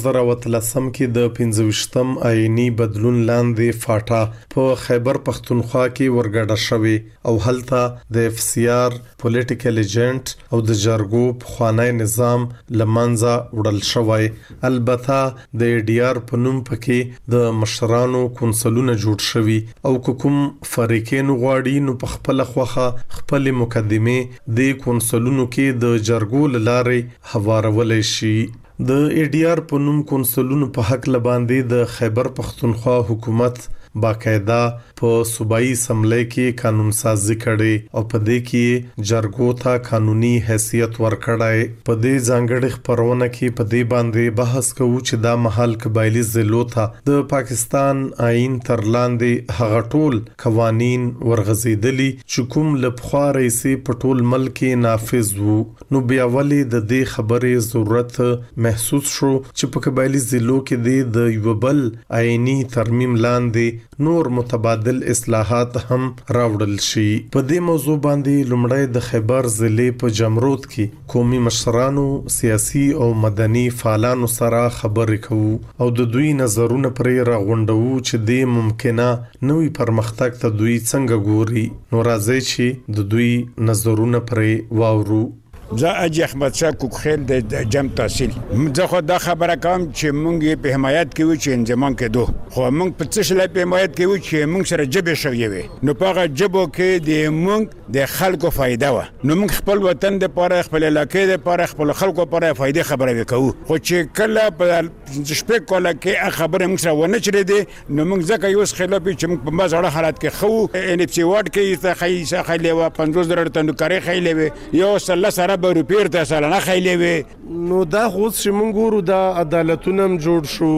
2013 کې د 15م آئینی بدلون لاندې فاټا په خیبر پختونخوا کې ورګډه شوې او هلته د FCR پولیټیکل ایجنټ او د جرګو خوانی نظام لمنځه وړل شوی. البته د ADR په نوم پکې د مشرانو کونسلونه جوړ شوي او کوم فریقین غواړي نو په خپل خوخه خپل مقدمه د کونسلونو کې د جرګو لارې هوارول شي. د ADR په نوم کونسلونو په حق لباندې د خیبر پختونخوا حکومت باقاعده په صوبایي اسمبلی کې قانون سازي کړي او په دې کې جرګو ته قانوني حیثیت ورکړای. په دې ځانګړي خبرونه کې په دې باندې بحث کوو چې دا محل قبایلی ضلعو ته د پاکستان آئین تر لاندې هغه ټول قوانین ورغزیدلي چې کوم لپخوا رئیسي په ټول ملک نافذ وو. نو بیا ولې د دې خبرې ضرورت محسوس شو چې په قبایلی ضلعو کې د یو بل آئینی ترمیم لاندې نور متبادل اصلاحات هم راوړل شي. په دې موضوع باندې لومړی د خیبر ضلع په جمرود کې قومي مشرانو سیاسي او مدني فعالانو سره خبرې کوو او د دوی نظرونه پرې راغونډو چې د ممکنه نوې پرمختګ ته دوی څنګه ګوري. نو راځي چې د دوی نظرونه پرې واورو. زه اجي احمد شاه کوکخیل د جام تحصیل زه خو دا خبره کوم چې مونږ په حمایت کې و چې انضمام کېدو خو مونږ په څه شي په حمایت کې و چې مونږ سره جبه شوی وي نو په هغه جبو کې د مونږ د خلکو فائدہ و نو مونږ خپل وطن د پاره خپل علاقې د پاره خپل خلکو لپاره فائدې خبره وکړو خو چې کله په شپه کوله کې خبره مونږ سره ونه چره دي نو مونږ ځکه یو خلاف چې مونږ په مازړه حالت کې خو NFC وارد کې څه خیله و 50,000 تنو کاری خیله یو سره به روپیر ته سالانه خیلې وي. نو دا خو چې مونږ ګورو دا عدالتونه جوړ شو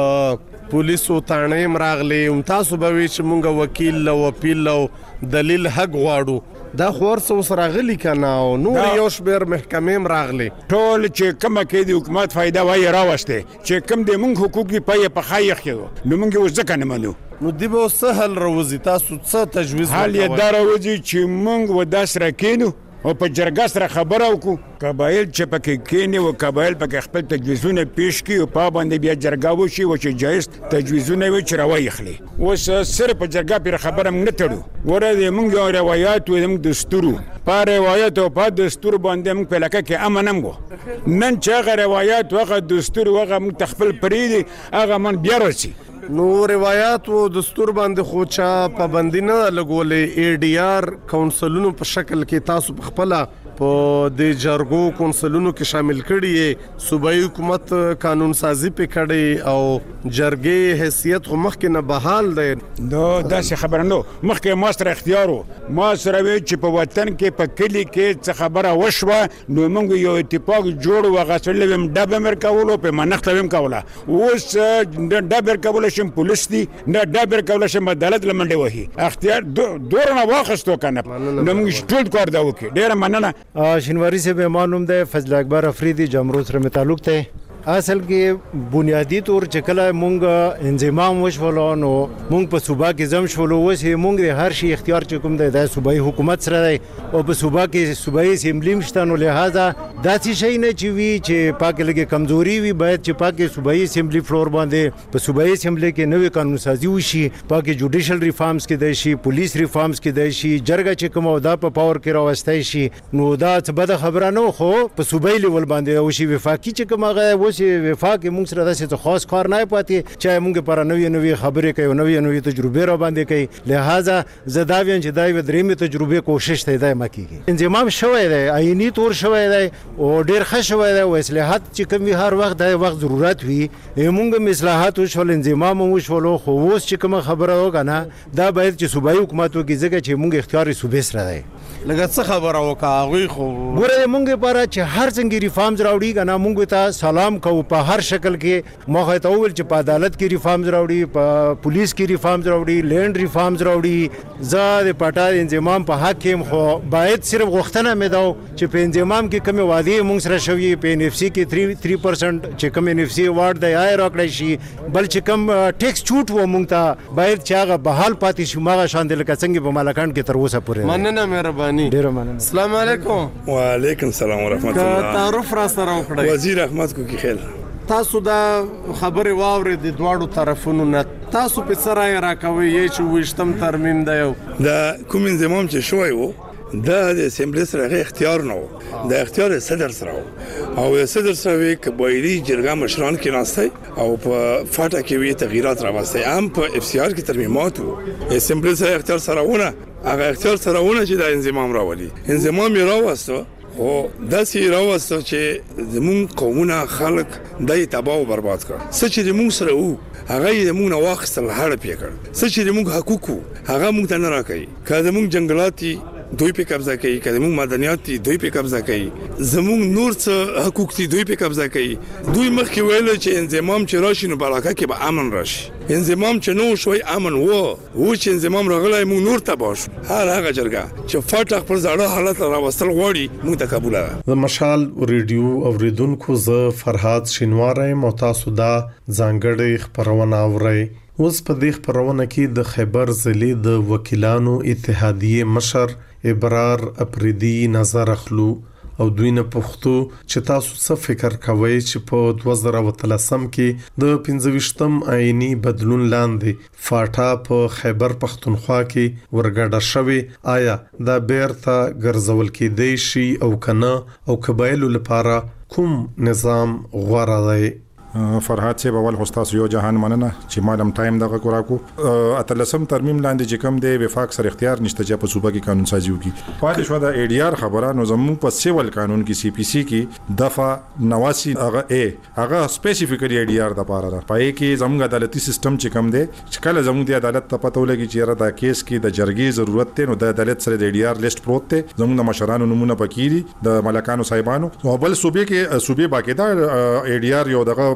پولیسو تانه راغلي تاسو به وی چې مونږ وکیل او اپیل او دلیل حق غواړو دا خور څو سره غلي کنه او نور یو شبر محکمې راغلي ټول چې کومه کې د حکومت فائدہ وای راوسته چې کوم د مونږ حقوقي پي په خایخ نو مونږ وځکه نه منو نو دی به سهل روزي تاسو څه تجویز حال یې دا راوځي چې موږ و دا سره کینو او په جرګه سره خبره وکړو قبایل چې پکې کینی او قبایل پکې خپل تجویزونه پیش کړي او په باندې بیا جرګه وشي او چې جایز تجویزونه وي چې راوي خلی اوس صرف په جرګه پر خبره موږ نه تړو ورته موږ یو روایت او موږ دستور په روایت او په دستور باندې موږ په لکه کې امنم وو نن چې هغه روایت او هغه دستور او هغه موږ تخپل پریدي هغه من بیا راسي نو روایت او دستور باندې خو چا پابندي نه لګولې ای ډی آر کونسلونو په شکل کې تاسو خپل په د جرګو کونسلونو کې شامل کړي صوبایي حکومت قانون سازي په کړي او جرګې حیثیت خو مخکې نه بحال دی نو داسې خبره نو مخکې ما سره اختیار ما سره وی چې په وطن کې په کلی کې څه خبره وشوه نو موږ یو اتفاق جوړ وغسل ویم ډبه مر کولو په منښت ویم کوله اوس ډبر کول شم پولیس دي نه ډبر کول شم عدالت لمنډه وهي اختیار دورنه واخستو کنه نو موږ ټول کار دا وکي ډیر مننه شینواری سے به معلوم ده فضل اکبر افریدی جمهوریت سره تعلق ته اصل کې بنیادی طور چې کله مونږ انضمام وشولو نو مونږ په صوبا کې زم شولو وسه مونږ د هر شي اختیار چې کوم د صوبایي حکومت سره دی او په صوبا کې صوبایي اسمبلی مشته نو لہذا داسې شي نه چې وی چې پاک لګي کمزوري وي باید چې پاک صوبایي اسمبلی فلور باندې په صوبایي اسمبلی کې نوې قانون سازي وشي پاک جوډیشل ریفارمز کې دی شي پولیس ریفارمز کې دی شي جرګه چې کوم دا په پاور کې راوستای شي نو دا څه بده خبره نه خو په صوبایي لیول باندې وشي وفاقي چې کوم هغه چې وفاق موږ سره داسې خاص کار نه پاتې چې موږ پر نوې خبرې کوي نوې تجربه را باندې کوي لہذا زداوین چې دای و درېمه تجربه کوشش ته دای مکیږي انضمام شوی دی آئینی طور شوی دی او ډیر ښه شوی دی او اصلاحات چې کوم هر وخت د وخت ضرورت وي موږ اصلاحات وشول انضمام وشول خو اوس چې کوم خبره وکنه دا باید چې صوبایي حکومت کې ځکه چې موږ اختیاري صوبې سره دی لکه څه خبره وکاوي خو ګوره موږ لپاره چې هر څنګه ریفارمز راوړي کنه موږ ته سلام کوو په هر شکل کې موږ ته وویل چې په عدالت کې ریفارمز راوړي په پولیس کې ریفارمز راوړي لینډ ریفارمز راوړي زاد پټا انضمام په حکیم خو باید صرف غوښتنه مې دا چې په انضمام کې کوم وعده موږ سره شوی په ان اف سی کې 3% چې کوم ان اف سی وارد دی آی راکړی شي بل چې کوم ټیکس چوټ و موږ ته باید چې هغه بحال پاتې شي ماغه شان د لکه څنګه په مالکان کې تر اوسه پورې مننه مهرباني ډیر مننه السلام علیکم وعلیکم السلام ورحمت الله تعارف را سره وکړئ وزیر احمد کوکی خیل تاسو دا خبرې واورې د دواړو طرفونو نه تاسو په سره راکوي چې وشتم ترمیم دی دا کوم انضمام چې شوی وو دا د اسمبلی سره اختیار نه وو د اختیار صدر سره او صدر سره قبایلی جرګه مشران کې ناشته او په فاټا کې وی تغیرات راوسته هم په اف سی آر کې ترمیمات وو اسمبلی سره اختیار سره ونه هغه اختیار سره ونه چې د انضمام راولي انضمام یې راوسته خو داسې راوسته چې زمون قومونه خلک دای تباہ او برباد کړ څه چې موږ سره وو هغه یې موږ نه واخیستل هړ پی کړ څه چې موږ حقوق هغه موږ ته نه راکړي کله موږ جنگلاتي دوی په قبضه کوي کله موږ مدنیات دوی په قبضه کوي زموږ نور څه حقوق دي دوی په قبضه کوي دوی مخکې ویل چې انضمام چې راشي نو بلاکه کې به امن راشي انضمام چې نو شوي امن وو چې انضمام راغلی موږ نور تباہ شو هر هغه جرګه چې فاټق پر زړه حالت راوستل غواړي موږ ته قبول ده د مشال ریډیو اوریدونکو ز فرحات شینواری متاسو دا ځانګړی خبرونه اوري اوس په دې خبرونه کې د خیبر ضلع د وکیلانو اتحادیه مشر ابرار اپریدي نظر اخلو او دوی نه پښتو چې تاسو څه فکر کوئ چې په 2013 کې د 25م آئینی بدلون لاندې فاټا په خیبر پښتونخوا کې ورګډه شوی آیا دا بیرته ګرځول کېدی شي او کنه او قبایلو لپاره کوم نظام غوړه دی فرحات سے اول هوستاس یو جهان مننه چې مالم ټایم دغه کوراکو اتلسم ترمیم لاندې چې کوم دی وفاق سره اختیار نشته چې په صوبه کې قانون سازي وکي پاتې شو د ای ډی آر خبره نو زمو په سیول قانون کې سی پی سی کې دفعه 89 هغه هغه سپیسیفیکلی ای ډی آر د پاره ده پای کې زموږ عدالتي سیستم چې کوم دی چې کله زموږ د عدالت ته پته ولګي چې را دا کیس کې د جرګې ضرورت ته نو د عدالت سره د ای ډی آر لیست پروت ته زموږ د مشرانو نمونه پکې دي د ملکانو صاحبانو او بل صوبې کې صوبې باقاعده ای ډی آر یو دغه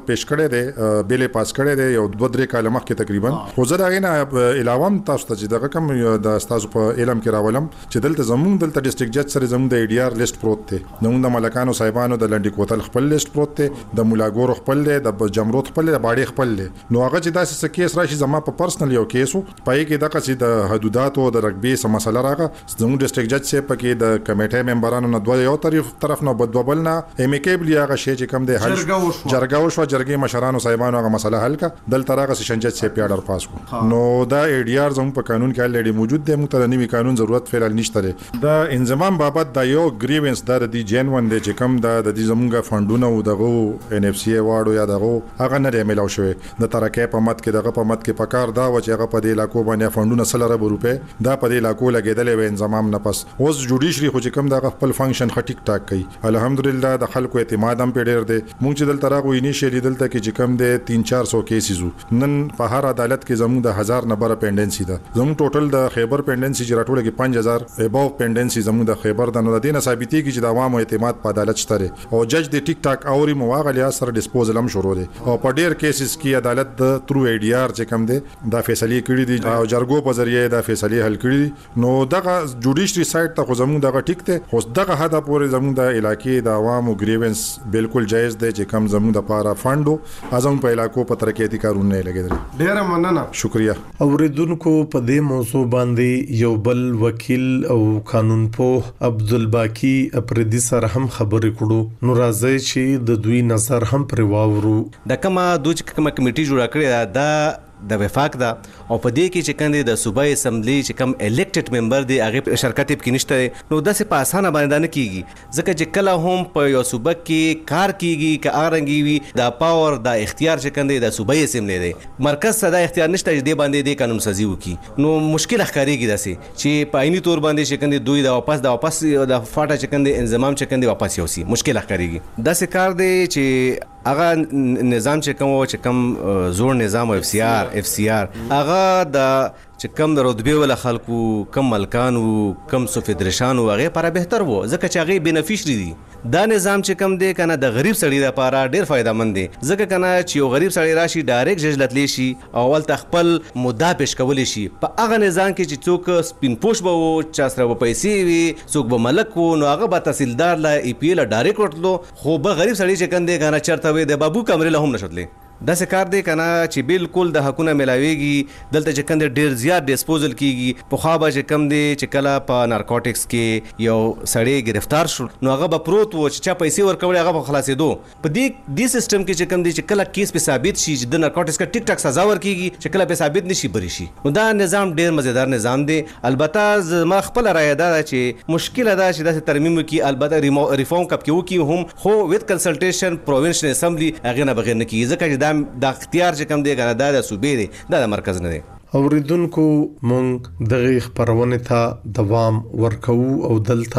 پیش کړی دی بیل پاس کړی دی یو 2-3 کال مخکې تقریبا خو زه دا غینه علاوه تاسو ته چې دغه کم د تاسو په علم کې راولم چې دلته زمونږ دلته ډیسټریکټ جج سره زمونږ د ADR لیست پروت دی زمونږ د ملکانو صاحبانو د لنډي کوتل خپل لیست پروت دی د مولاګور خپل دی د جمرود خپل دی د باډي خپل دی نو هغه چې داسې کیس راشي زما په پرسنل یو کیسو پای کې دغه چې د حدودات او د رګبي سم مسله راغه زموږ ډیسټریکټ جج سه پکې د کمیټې ممبرانو نه دوه یو طرف نه بدوبل نه امیکیبلی هغه شی چې کم دی حل جرګه وشو جرګې مشرانو صاحبانو هغه مسله حل کا دلته راغه سیشن جج سه پیاډر پاس کو نو دا ADR زموږ په قانون کې الریډي موجود دی موږ ته نوی قانون ضرورت فعلا نشته دی دا انضمام بابت دا یو گریوینس در دی جنون دی چې کم د دې زموږ فندونه او دغه NFC واړو یا دغه هغه نه ملاو شوی د ترکه په مت کې دغه په مت کې پکار دا و چې هغه په دې علاقو باندې فندونه سلره روپے دا په دې علاقو لګیدلې و انضمام نه پس اوس جوډیشري خو چې کم دا خپل فنکشن خټیک ټاک کوي الحمدلله د خلکو اعتماد هم پیډر دی مونږ چې دلته راغو انیشلی دلته کې چې کم دی 300-400 کیسز نن په هر عدالت کې زموږ د 1000 نمبر پینډنسي ده زموږ ټوټل د خیبر پینډنسي چې راټوله کې 5000 ابو پینډنسي زموږ د خیبر د نو د دینه ثابتي کې چې د عوامو اعتماد په عدالت شته او جج د ټیک ټاک اوري مواغلیا سره ډیسپوزل هم شروع دي او په ډیر کیسز کې عدالت د ترو ADR چې کم دی دا فیصله کړې دي او جرګو په ذریعہ دا فیصله حل کړې نو دغه جوډیشري سایت ته خو زموږ دغه ټیک ته خو دغه حدا پورې زموږ د علاقې د عوامو گریوینس بالکل جایز دی چې کم زموږ د پاره فندو ازم په علاقو په ترقیاتی کارونه نه لګیدل ډیر مننه شکریا اوریدونکو په دې موضوع باندې یو بل وکیل او قانون پوه عبدالباقی اپریدي سره هم خبرې کړو نو راځي چې د دوی نظر هم پر واورو د کومه کمیټي جوړه کړې دا د وفاق دا او په دې کې چې کنده د صوبایي اسمبلی چې کم الیکټډ ممبر دی هغه شرکت کې نشته نو داسې په اسانه باندې نه کیږي ځکه چې کله هم په یو صوبه کې کار کیږي که ارنګي وي دا پاور دا اختیار چې کنده د صوبایي اسمبلی دی مرکز صدا اختیار نشته چې دی باندې د قانون سازي وکي نو مشکل ښکاریږي داسې چې په عیني تور باندې چې کنده دوی د واپس د فاټه چې کنده انضمام چې کنده واپس یوسي مشکل ښکاریږي داسې کار دی چې هغه نظام چې کم زوړ نظام FCR هغه د چې کم د رتبه ول خلکو کم ملکان او کم سو فدرشن او هغه لپاره بهتر وو ځکه چې هغه بینیفیشری دي دا نظام چې کم دی کنه د غریب سړی لپاره ډیر فائدہ مند دی ځکه کنه چې یو غریب سړی راشي ډایرکټ جج لتلی شي او ول خپل مدعا پیش کولی شي په هغه نظام کې چې څوک سپین پوش به وو چا سره به پیسې وي څوک به ملک وو نو هغه به تحصیلدار لا EPL ډایرکټ ورتلو خو به غریب سړی چې کنده کنه چرته وي د بابو کمرې له هم نشتلې داسې کار دی کنه چې بالکل د حقونه ملاويږي دلته چې کنده ډیر زیات ډیسپوزل کیږي په خوا به چې کم دی چې کله په نارکوټکس کې یو سړی گرفتار شو نو هغه به پروت و چې چا پیسې ورکول هغه به خلاصېدو په دې سیستم کې چې کم دی چې کله کیس په ثابت شي چې د نارکوټکس کا ټیک ټاک سزا ورکیږي چې کله په ثابت نشي بری شي نو دا نظام ډیر مزیدار نظام دی البته ما خپل رائے ده چې مشکل ده چې د ترمیم کې البته ریفورم کپ کې وکي هم خو وذ کنسلټیشن پروینشل اسمبلی هغه نه بغیر نه کیږي ځکه د اختیار چې کم دی کنه دا د صوبې دی دا د مرکز نه دی اوریدونکو مونږ دغه خبرونه ته دوام ورکو او دلته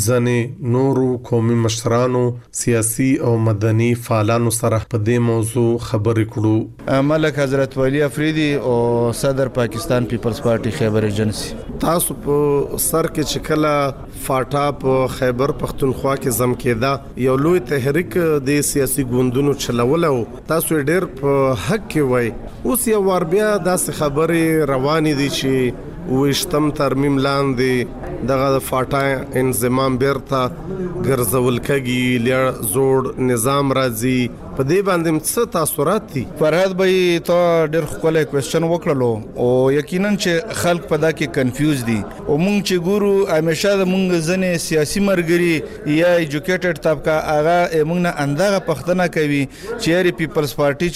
ځنې نورو قومي مشرانو سیاسي او مدني فعالانو سره په دې موضوع خبرې کړو ملک حضرت ولی افریدي او صدر پاکستان پیپلز پارټي خیبر ایجنسی تاسو په سر کې چې کله فاټا په خیبر پختونخوا کې زم کېدا یو لوی تحریک د سیاسي ګوندونو چلولو تاسو ډېر په حق کې وای اوس یو ور بیا داسې خبرې روانې دي چې وشتم ترمیم لاندې دغه فاټا انضمام بیرته ګرځول کېږي لړ زوړ نظام راځي په دې باندې څه تاثیرات دي فرهاد بھائی ته ډېر خپل کوېسچن وکړلو او یقینا چې خلک په دا کې کنفیوز دي او مونږ چې ګورو همیشه د مونږ ځنې سیاسي مرګري یا ایجوکیټډ طبقه هغه مونږ نه اندغه پښتنه کوي چې پیپلز پارټي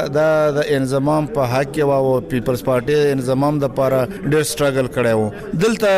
چې د انضمام په حق کې او پیپلز پارټي انضمام د لپاره ډېر سټرګل کړو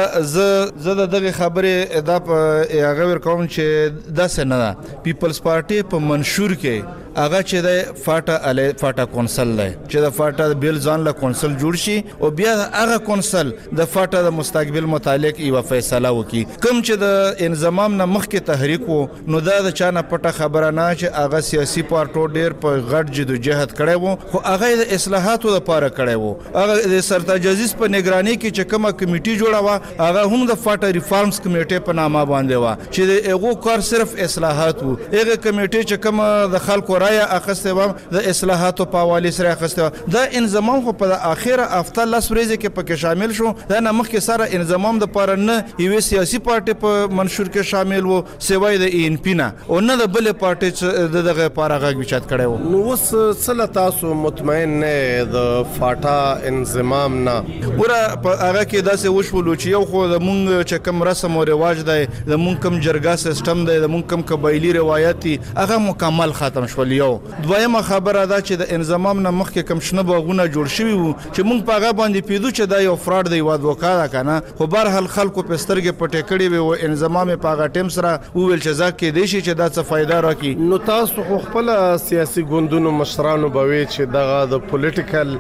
دلته زه دغه خبره دا هغه ور کوم چې دا سنه پیپلز پارټي په منشور کې هغه چې د فاټا کونسل دی چې د فاټا بیل ځان له کونسل جوړ شي او بیا هغه کونسل د فاټا د مستقبل متعلق یو فیصله وکړي کوم چې د انضمام نه مخکې تحریک وو نو دا د چانه پټه خبره نه چې هغه سیاسي پارټو ډیر په غټ جدوجہد کړي وو خو هغه د اصلاحاتو لپاره کړي وو هغه د سرتاج عزیز په نگرانی کې چې کومه کمیټي جوړه و هغه هم د فاټا ریفارمز کمیټه په نامه باندې و چې هغه کار صرف اصلاحات وو هغه کمیټه چې کومه د خلکو رای اخسته و د اصلاحاتو په حواله سره اخسته دا انضمام خو په اخیره هفته لاس ورځې کې پکې شامل شو دا نه مخکې سره انضمام د پاره نه یو سیاسي پارټي په منشور کې شامل وو سوای د ان پی نه او نه د بل پارټي دغه پاره غږ وچات کړو. نو اوس څه تاسو مطمئن نه د فاټا انضمام نه ګوره په هغه کې داسې وشولو چې یو خو د مونږ چې کوم رسم او رواج دی د مونږ کوم جرګه سیستم دی د مونږ کوم قبایلی روایت دي هغه مکمل ختم شول. یو دویمه خبره ده چې د انضمام نه مخکې کوم شنه باغونه جوړ شوي وو چې مونږ په هغه باندې پیدو چې دا یو فراډ دی واد وکړه کنه خو بهر حال خلکو په سترګې پټې کړې وي او انضمام په هغه ټیم سره وویل چې ځکه دی چې دا څه فائدہ راکړي. نو تاسو خو خپل سیاسي ګوندونو مشرانو بوي چې دغه د پولیټیکل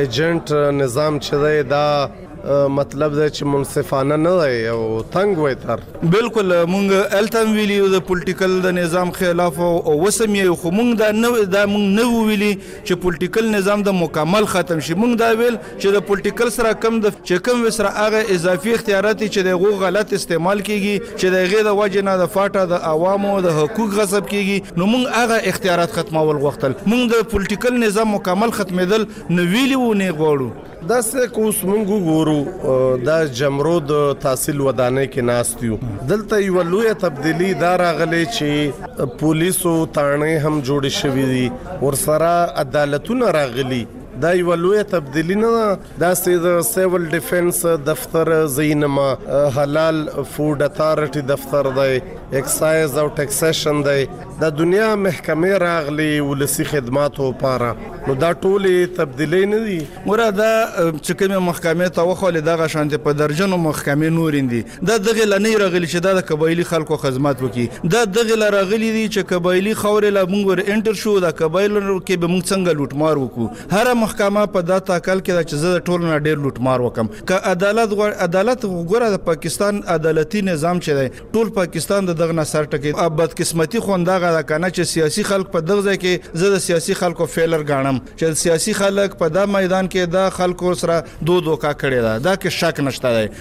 ایجنټ نظام چې دی دا مطلب دا چې منصفانه نه دی او تنگ وي تر بالکل مونږ التم ویلیو د پولیټیکل د نظام خلاف او وسم یو خو مونږ دا مونږ نه ویلي چې پولیټیکل نظام د مکمل ختم شي. مونږ دا ویل چې د پولیټیکل سره کم د چې کم وسره هغه اضافي اختیارات چې دغه غلط استعمال کیږي چې دغه د وجه نه د فاټا د عوامو د حقوق غصب کیږي نو مونږ هغه اختیارات ختمول غوښتل. مونږ د پولیټیکل نظام مکمل ختمېدل نه ویلو نه غواړو. دا څه کوس مونږ ګورو دا جمرود تحصیل ودانه کې ناستیو دلته یو لوی تبدیلی دا راغلی چې پولیسو تانه هم جوړ شوی دي ورسره عدالتونه راغلي دا یو لوی تبدیلی نه دا د سیول ډیفنس دفتر زینما حلال فود اتارټي دفتر دی ایکسایز او ټیکسیشن دی د دنیا محکمه راغلي ولسی خدماتو لپاره نو دا ټولې تبدیلی نه دي. مراد چې کومه محکمه ته وخت دغه شانته په درجنو محکمه نورندي دا دغه لنی راغلي چې د قبایلی خلکو خدمات وکي دا دغه راغلي دي چې قبایلی خورې لا مونږ ور انټر شو د قبایلو کې به مونږ څنګه لوټمار وکړو. هر محکمه په دا تاکل کې چې زه ټول نه ډیر لوټمار وکم ک عدالت وګوره د پاکستان عدالتي نظام چې دی ټول پاکستان دغه نه سر ټکی بد قسمتي خوندغه دا کنه چې سیاسي خلک په دغه ځای کې زه د سیاسي خلکو فیلر غاڼم چې سیاسي خلک په دا میدان کې دا خلکو سره دوکا کړی دا کې شک نشته دی.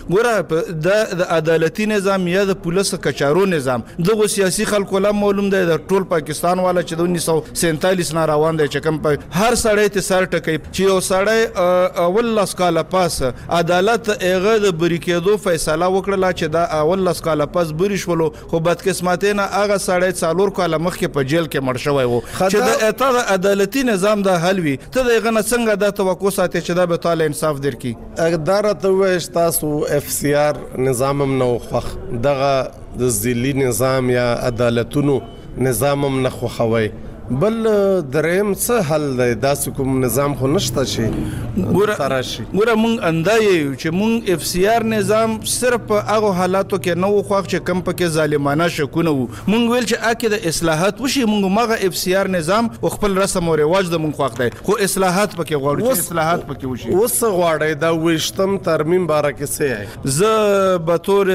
ګوره د عدالتي نظام یا د پولیس کچارو نظام دغه سیاسي خلکو لا معلوم دی د ټول پاکستان والا چې د 1947 نه روان دی چې کوم په هر سړی ته سر ټکی چې یو سړی اول لاس کاله پاس عدالت هغه د بری کېدو فیصله وکړه چې دا اول لاس کاله پاس بری شولو خو بدقسمتینه هغه سړی څالور کاله مخکې په جیل کې مړ شوی وو چې د اطاعت عدالتي نظام د حلوي ته دغه نه څنګه د توقع ساتي چې دا به تعالی انصاف درکې. اقدار ته وښ تاسو اف سی آر نظامم نو خوخ دغه د ذلی نظام یا عدالتونو نظامم نه خوخوي بل دریم څه حل دی داسې کوم نظام خو نشته چې ګوره مونږ اندایو چې مونږ اف سی آر نظام صرف په هغه حالاتو کې نه وخوښ چې کم پکې ظالمانه شکونه وو مونږ ویل چې اکه د اصلاحات وشي مونږ مغه اف سی آر نظام او خپل رسم او رواج د مونږ خوښ دی خو اصلاحات پکې غواړو چې اصلاحات پکې وشي. اوس غواړي دا وشتم ترمیم باره کې څه زه به تور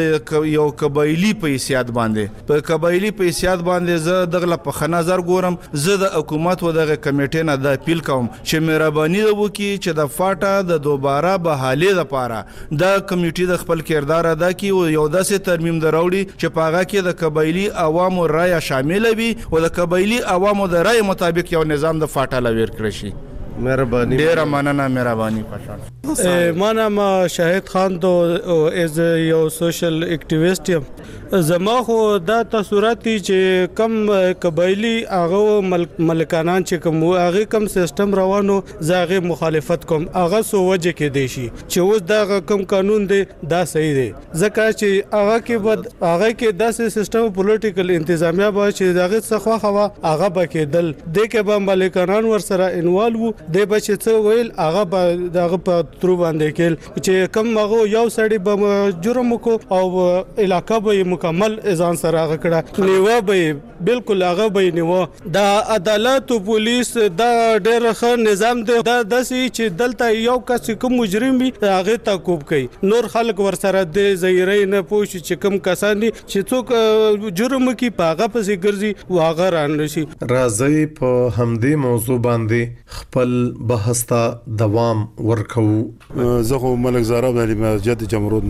د یو قبایلی په حیثیت باندې په قبایلی په حیثیت باندې زه دغه په خنظر ګورم زه د حکومت و دغه کمیټې نه د اپیل کوم چې مهرباني وکړي چې د فاټا د دوباره بحالي لپاره د کمیټې د خپل کردار ادا کړي او یو داسې ترمیم دراوړي چې په هغه کې د قبایلی عوامو رائے شامل وي او د قبایلی عوامو د رائے مطابق یو نظام د فاټا لور کړی شي. مهرباني ډیره مننه مهرباني پاشان. ما نام شاهد خان دو از یو سوشل اکټیویسټ یم. زما خو دا تاثیرات چې کم قبایلی هغه ملکانان چې کوم هغه کم سیستم روانو زاغه مخالفت کوم هغه سو وجه کې دی شي چې اوس دا کم قانون دی دا صحیح دی ځکه چې هغه کې بد هغه کې داسې سیستم پولیټیکل انتظامیه به چې دغه څخه خوا هغه به کېدل د کې به ملکانان ور سره انوالو د بچ څه ویل هغه به دغه په تر باندې کې چې کم هغه یو سړی به جرم کو او علاقہ به مکمل ځان سره غکړه نیو به بالکل هغه به نیو د عدالت او پولیس دا ډېر ښه نظام دی دا داسې چې دلته یو کس کوم مجرم وي هغه تعقیب کوي نور خلک ور سره د زیرې نه پوښ چې کوم کسان دي چې څوک جرم کوي پاغه پسې ګرځي واغه رانشي. راځي په همدې موضوع باندې خپل بحث ته دوام ورکو. زه خو ملک زهرا د مسجد جمرود نه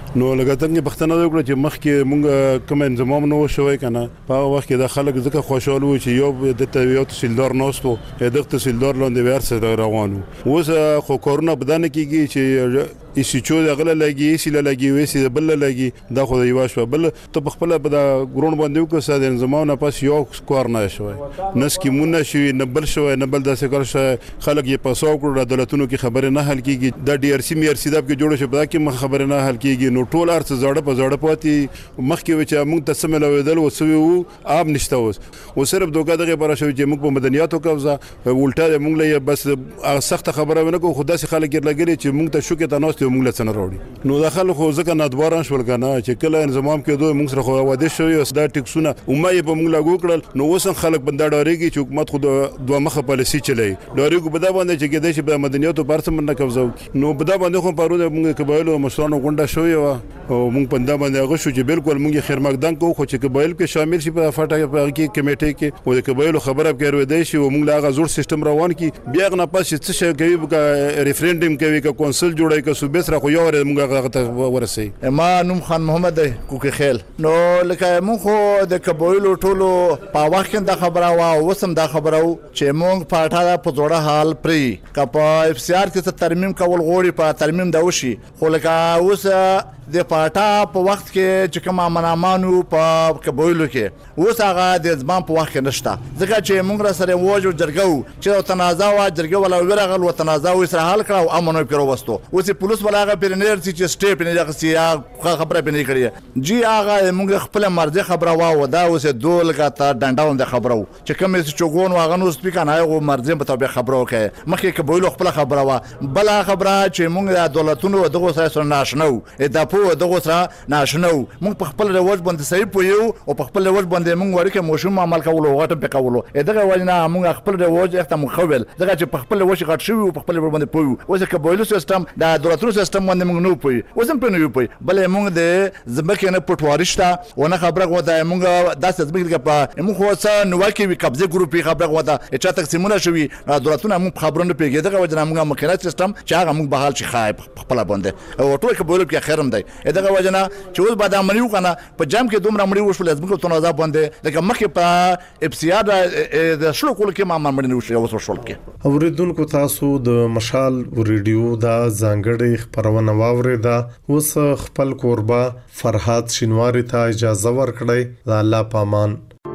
نو لکه څنګه پښتنه وکړه چې مخکې مونږ کوم انضمام نه وشوي کنه په وخت کې د خلک ځکه خوشاله و چې یو د یو تحصیلدار نوستو د تحصیلدار لاندې ورسره روانو اوس خو کورونه بدانه کیږي چې اسی چو دغه لګي اسی لګي وېسي بل لګي دا خو یو شو بل ته په خپل په ګرون باندې وکړه ساده انضمام نه پاس یو سکور نه شوی نس کی مونږ شوی نه بل شوی نه بل داسې کار شوی خلک یې پاسو کړو عدالتونو کې خبره نه حل کیږي د ډي ار سی مې ار سی داب کې جوړ شو په کې خبره نه حل کیږي نو ټول ارڅ زړه په زړه پاتې مخکې چې موږ ته سملویدل وسوي عام نشته او صرف دوکا دغه پر شوی چې موږ په مدنیاتو قبضه الټا موږ له بس سخت خبره ونه کو خدا سي خلک لګري چې موږ ته شو کې تناست موږ له څنګه راوړي نو داخله خو ځکه ندواران شول کنه چې کله انضمام کې دوه موږ سره خو واده شوی او دا ټیکسونه امه په موږ لاګو کړل نو وسن خلک بندا ډاریږي چې حکومت خو دوه مخه پالیسي چلای ډاریږي په دا باندې چې کېدای شي په مدنیاتو پر څه مننه قبضه نو په دا باندې خو پرونه موږ قبایلو مشرانو غونډه شوی او موږ په دا باندې هغه شو چې بالکل موږ خیر مقدم کوو خو چې قبایل کې شامل شي په فاټا کې کمیټې کې او د قبایلو خبره کوي دی شي او موږ لا غزور سیستم روان کی بیا نه پاس څه شي کوي ریفرندم کوي کا کونسل جوړای کا صوبې سره خو یو موږ ورسي ما نوم خان محمد کوکی خیل نو لکه مونږ خو د قبایلو ټولو په وخت کې دا خبره وا وسم دا خبره چې مونږ پاټا په جوړه حال پری کپا اف سی آر کې ترمیم کول غوړي په ترمیم دا وشي خو لکه اوس د پاټا په وخت کې چې کوم امنامانو په قبایلو کې اوس هغه د ځبان په وخت کې نشته ځکه چې مونږ سره وجو جرګو چې تنازع وا جرګو ولا ورغل و تنازع سره حل کړو امنو پیرو وستو اوس پولیس ولاغه پرنیر چې سټیپ نه لغسي خبره بنې کړی جی هغه مونږ خپل مرزي خبره وا و دا اوس دول کا ډنډاون د خبرو چې کوم څه چوغون واغ نو سپیک نه هغه مرزي په تابع خبرو کې مخکې قبایلو خپل خبره وا بل خبره چې مونږ د دولتونو دغه سره ناشنو د دغه سره ناشنو موږ په خپل رواج باندې صحیح پویو او په خپل رواج باندې موږ ورکه موشوم عمل کولو غټه په کولو دغه وجنه موږ خپل رواج اخته مخول دغه چې په خپل رواج غټ شوی او په خپل باندې پویو اوس قبایلو سیستم د دولتونو سیستم باندې موږ نو پوی اوس هم پنو پوی بل موږ د زمکه نه پټوارشتا ونه خبره غوته موږ داسې زمکه په موږ خو څه نو کې وی قبضه ګروپي خبره غوته چې تقسیمونه شوی دولتونو موږ خبرونه پیګه دغه وجنه موږ مخکنه سیستم چې هغه موږ بحال شي خایب خپل باندې او ټول قبایلو کې خیرم دی دغه وجنه چې اوس بعد عملیو کنه په جام کې دومره مړی وشول زموږ تنازع باندې لکه مخکې په اف سی آر د شلو کول کې ما مړی وشول اوس وشول کې اوریدونکو تاسو د مشال ریډیو دا ځانګړي خبرونه واوریدا اوس خپل قربا فرحات شینواری ته اجازه ورکړی د الله پامان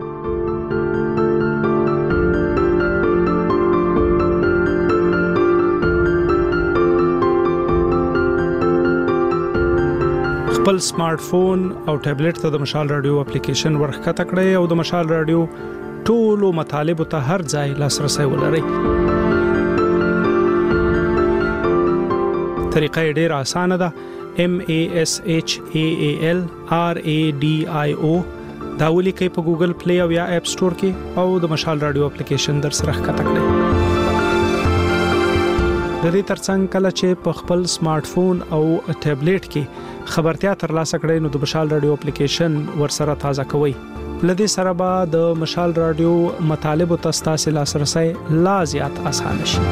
خپل سمارټ فون او ټابلیټ ته د مشال رادیو اپلیکیشن ورخکته کړئ او د مشال رادیو ټولو مطالبه ته هر ځای لاسرسي ولرئ. طریقه ډېر اسانه ده. MASHAAL RADIO دا ولیکئ په ګوګل پلی او یا اپ سٹور کې او د مشال رادیو اپلیکیشن در سره ښکته کړئ. د دې ترڅنګ کله چې په خپل سمارټ فون او ټابلیټ کې خبرتیا ترلاسه کړئ نو د مشال رادیو اپلیکیشن ورسره تازه کوئ. لدې سره به د مشال رادیو مطالب او تاسو لاسرسي لا زیات اسانه شي.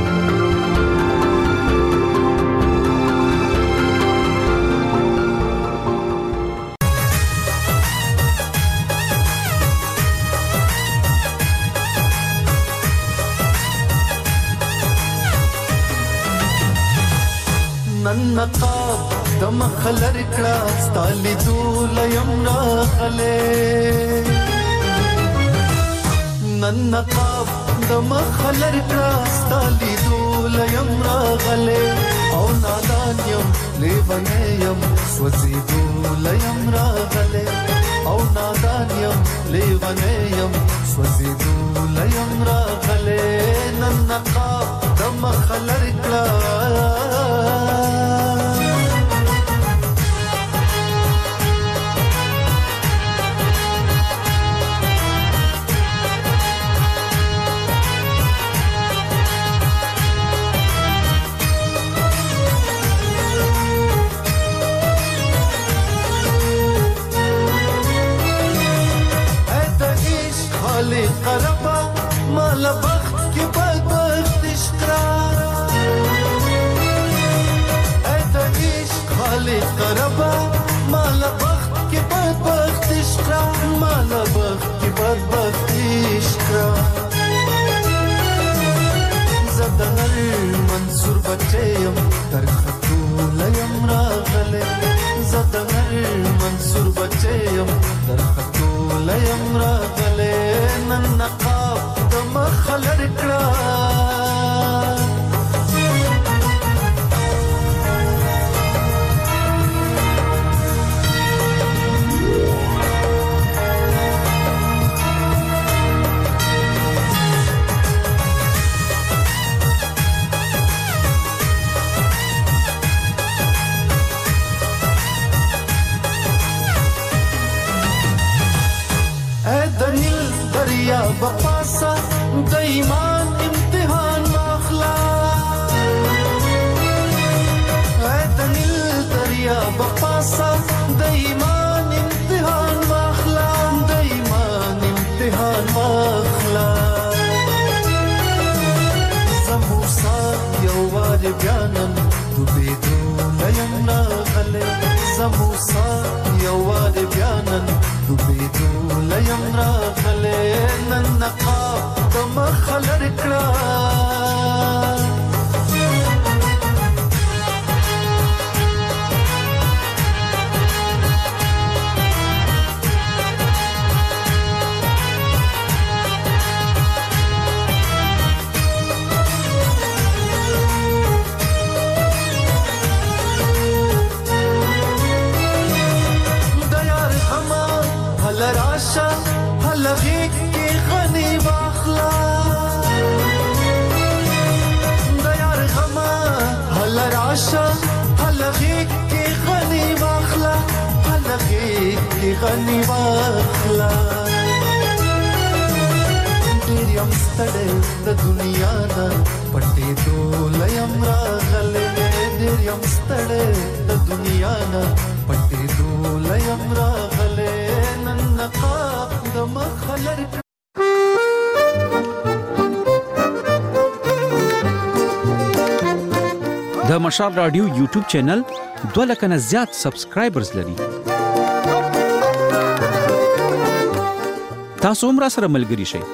نقاب دم خلر کړه ستالي دول یم راغله نن نقاب دم خلر کړه ستالي دول یم راغله او نادان یم لیونه یم سوځي دول یم راغله او نادان یم لیونه یم سوځي دول یم راغله نن نقاب دم خلر کړه قربا مال بخت کی بدبخت اشکرا ایت عشق خالی قربا بپاسا د ایمان امتحان واخلا دنیل دریا بپاسا د ایمان امتحان واخلا د ایمان امتحان واخلا زموسا یو وار بیانن دوبېدو لیم راغلی زموسا یو وار بیانن دوبېدو لیم راغلی نن نقاب د مخه لر کړه راشا هلغی کی غنی واخلا د یار غما هل راشا هلغی کی غنی واخلا هلغی کی غنی واخلا ډیر یم ستړی د دنیا نه پټې دولیم راغلی ډیر یم ستړی د دنیا نه پټې دولیم راغلی نقاب د مخه لر د مشال رادیو یوټیوب چینل 2 لک نه زیات سبسکرایبرز لري تاسو هم را سره ملګري شئ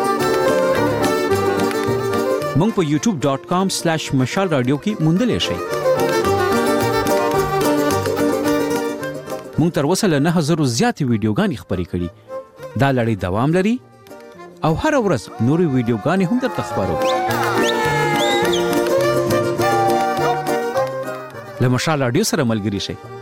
مونږ په youtube.com/mashalradio کې موندلې شئ مونږ تر اوسه له 9000 زیاتې ویډیوګانې خپرې کړي دا لړۍ دوام لري او هر ورځ نورې ویډیوګانې هم درته خپرو له مشال رادیو سره ملګري شئ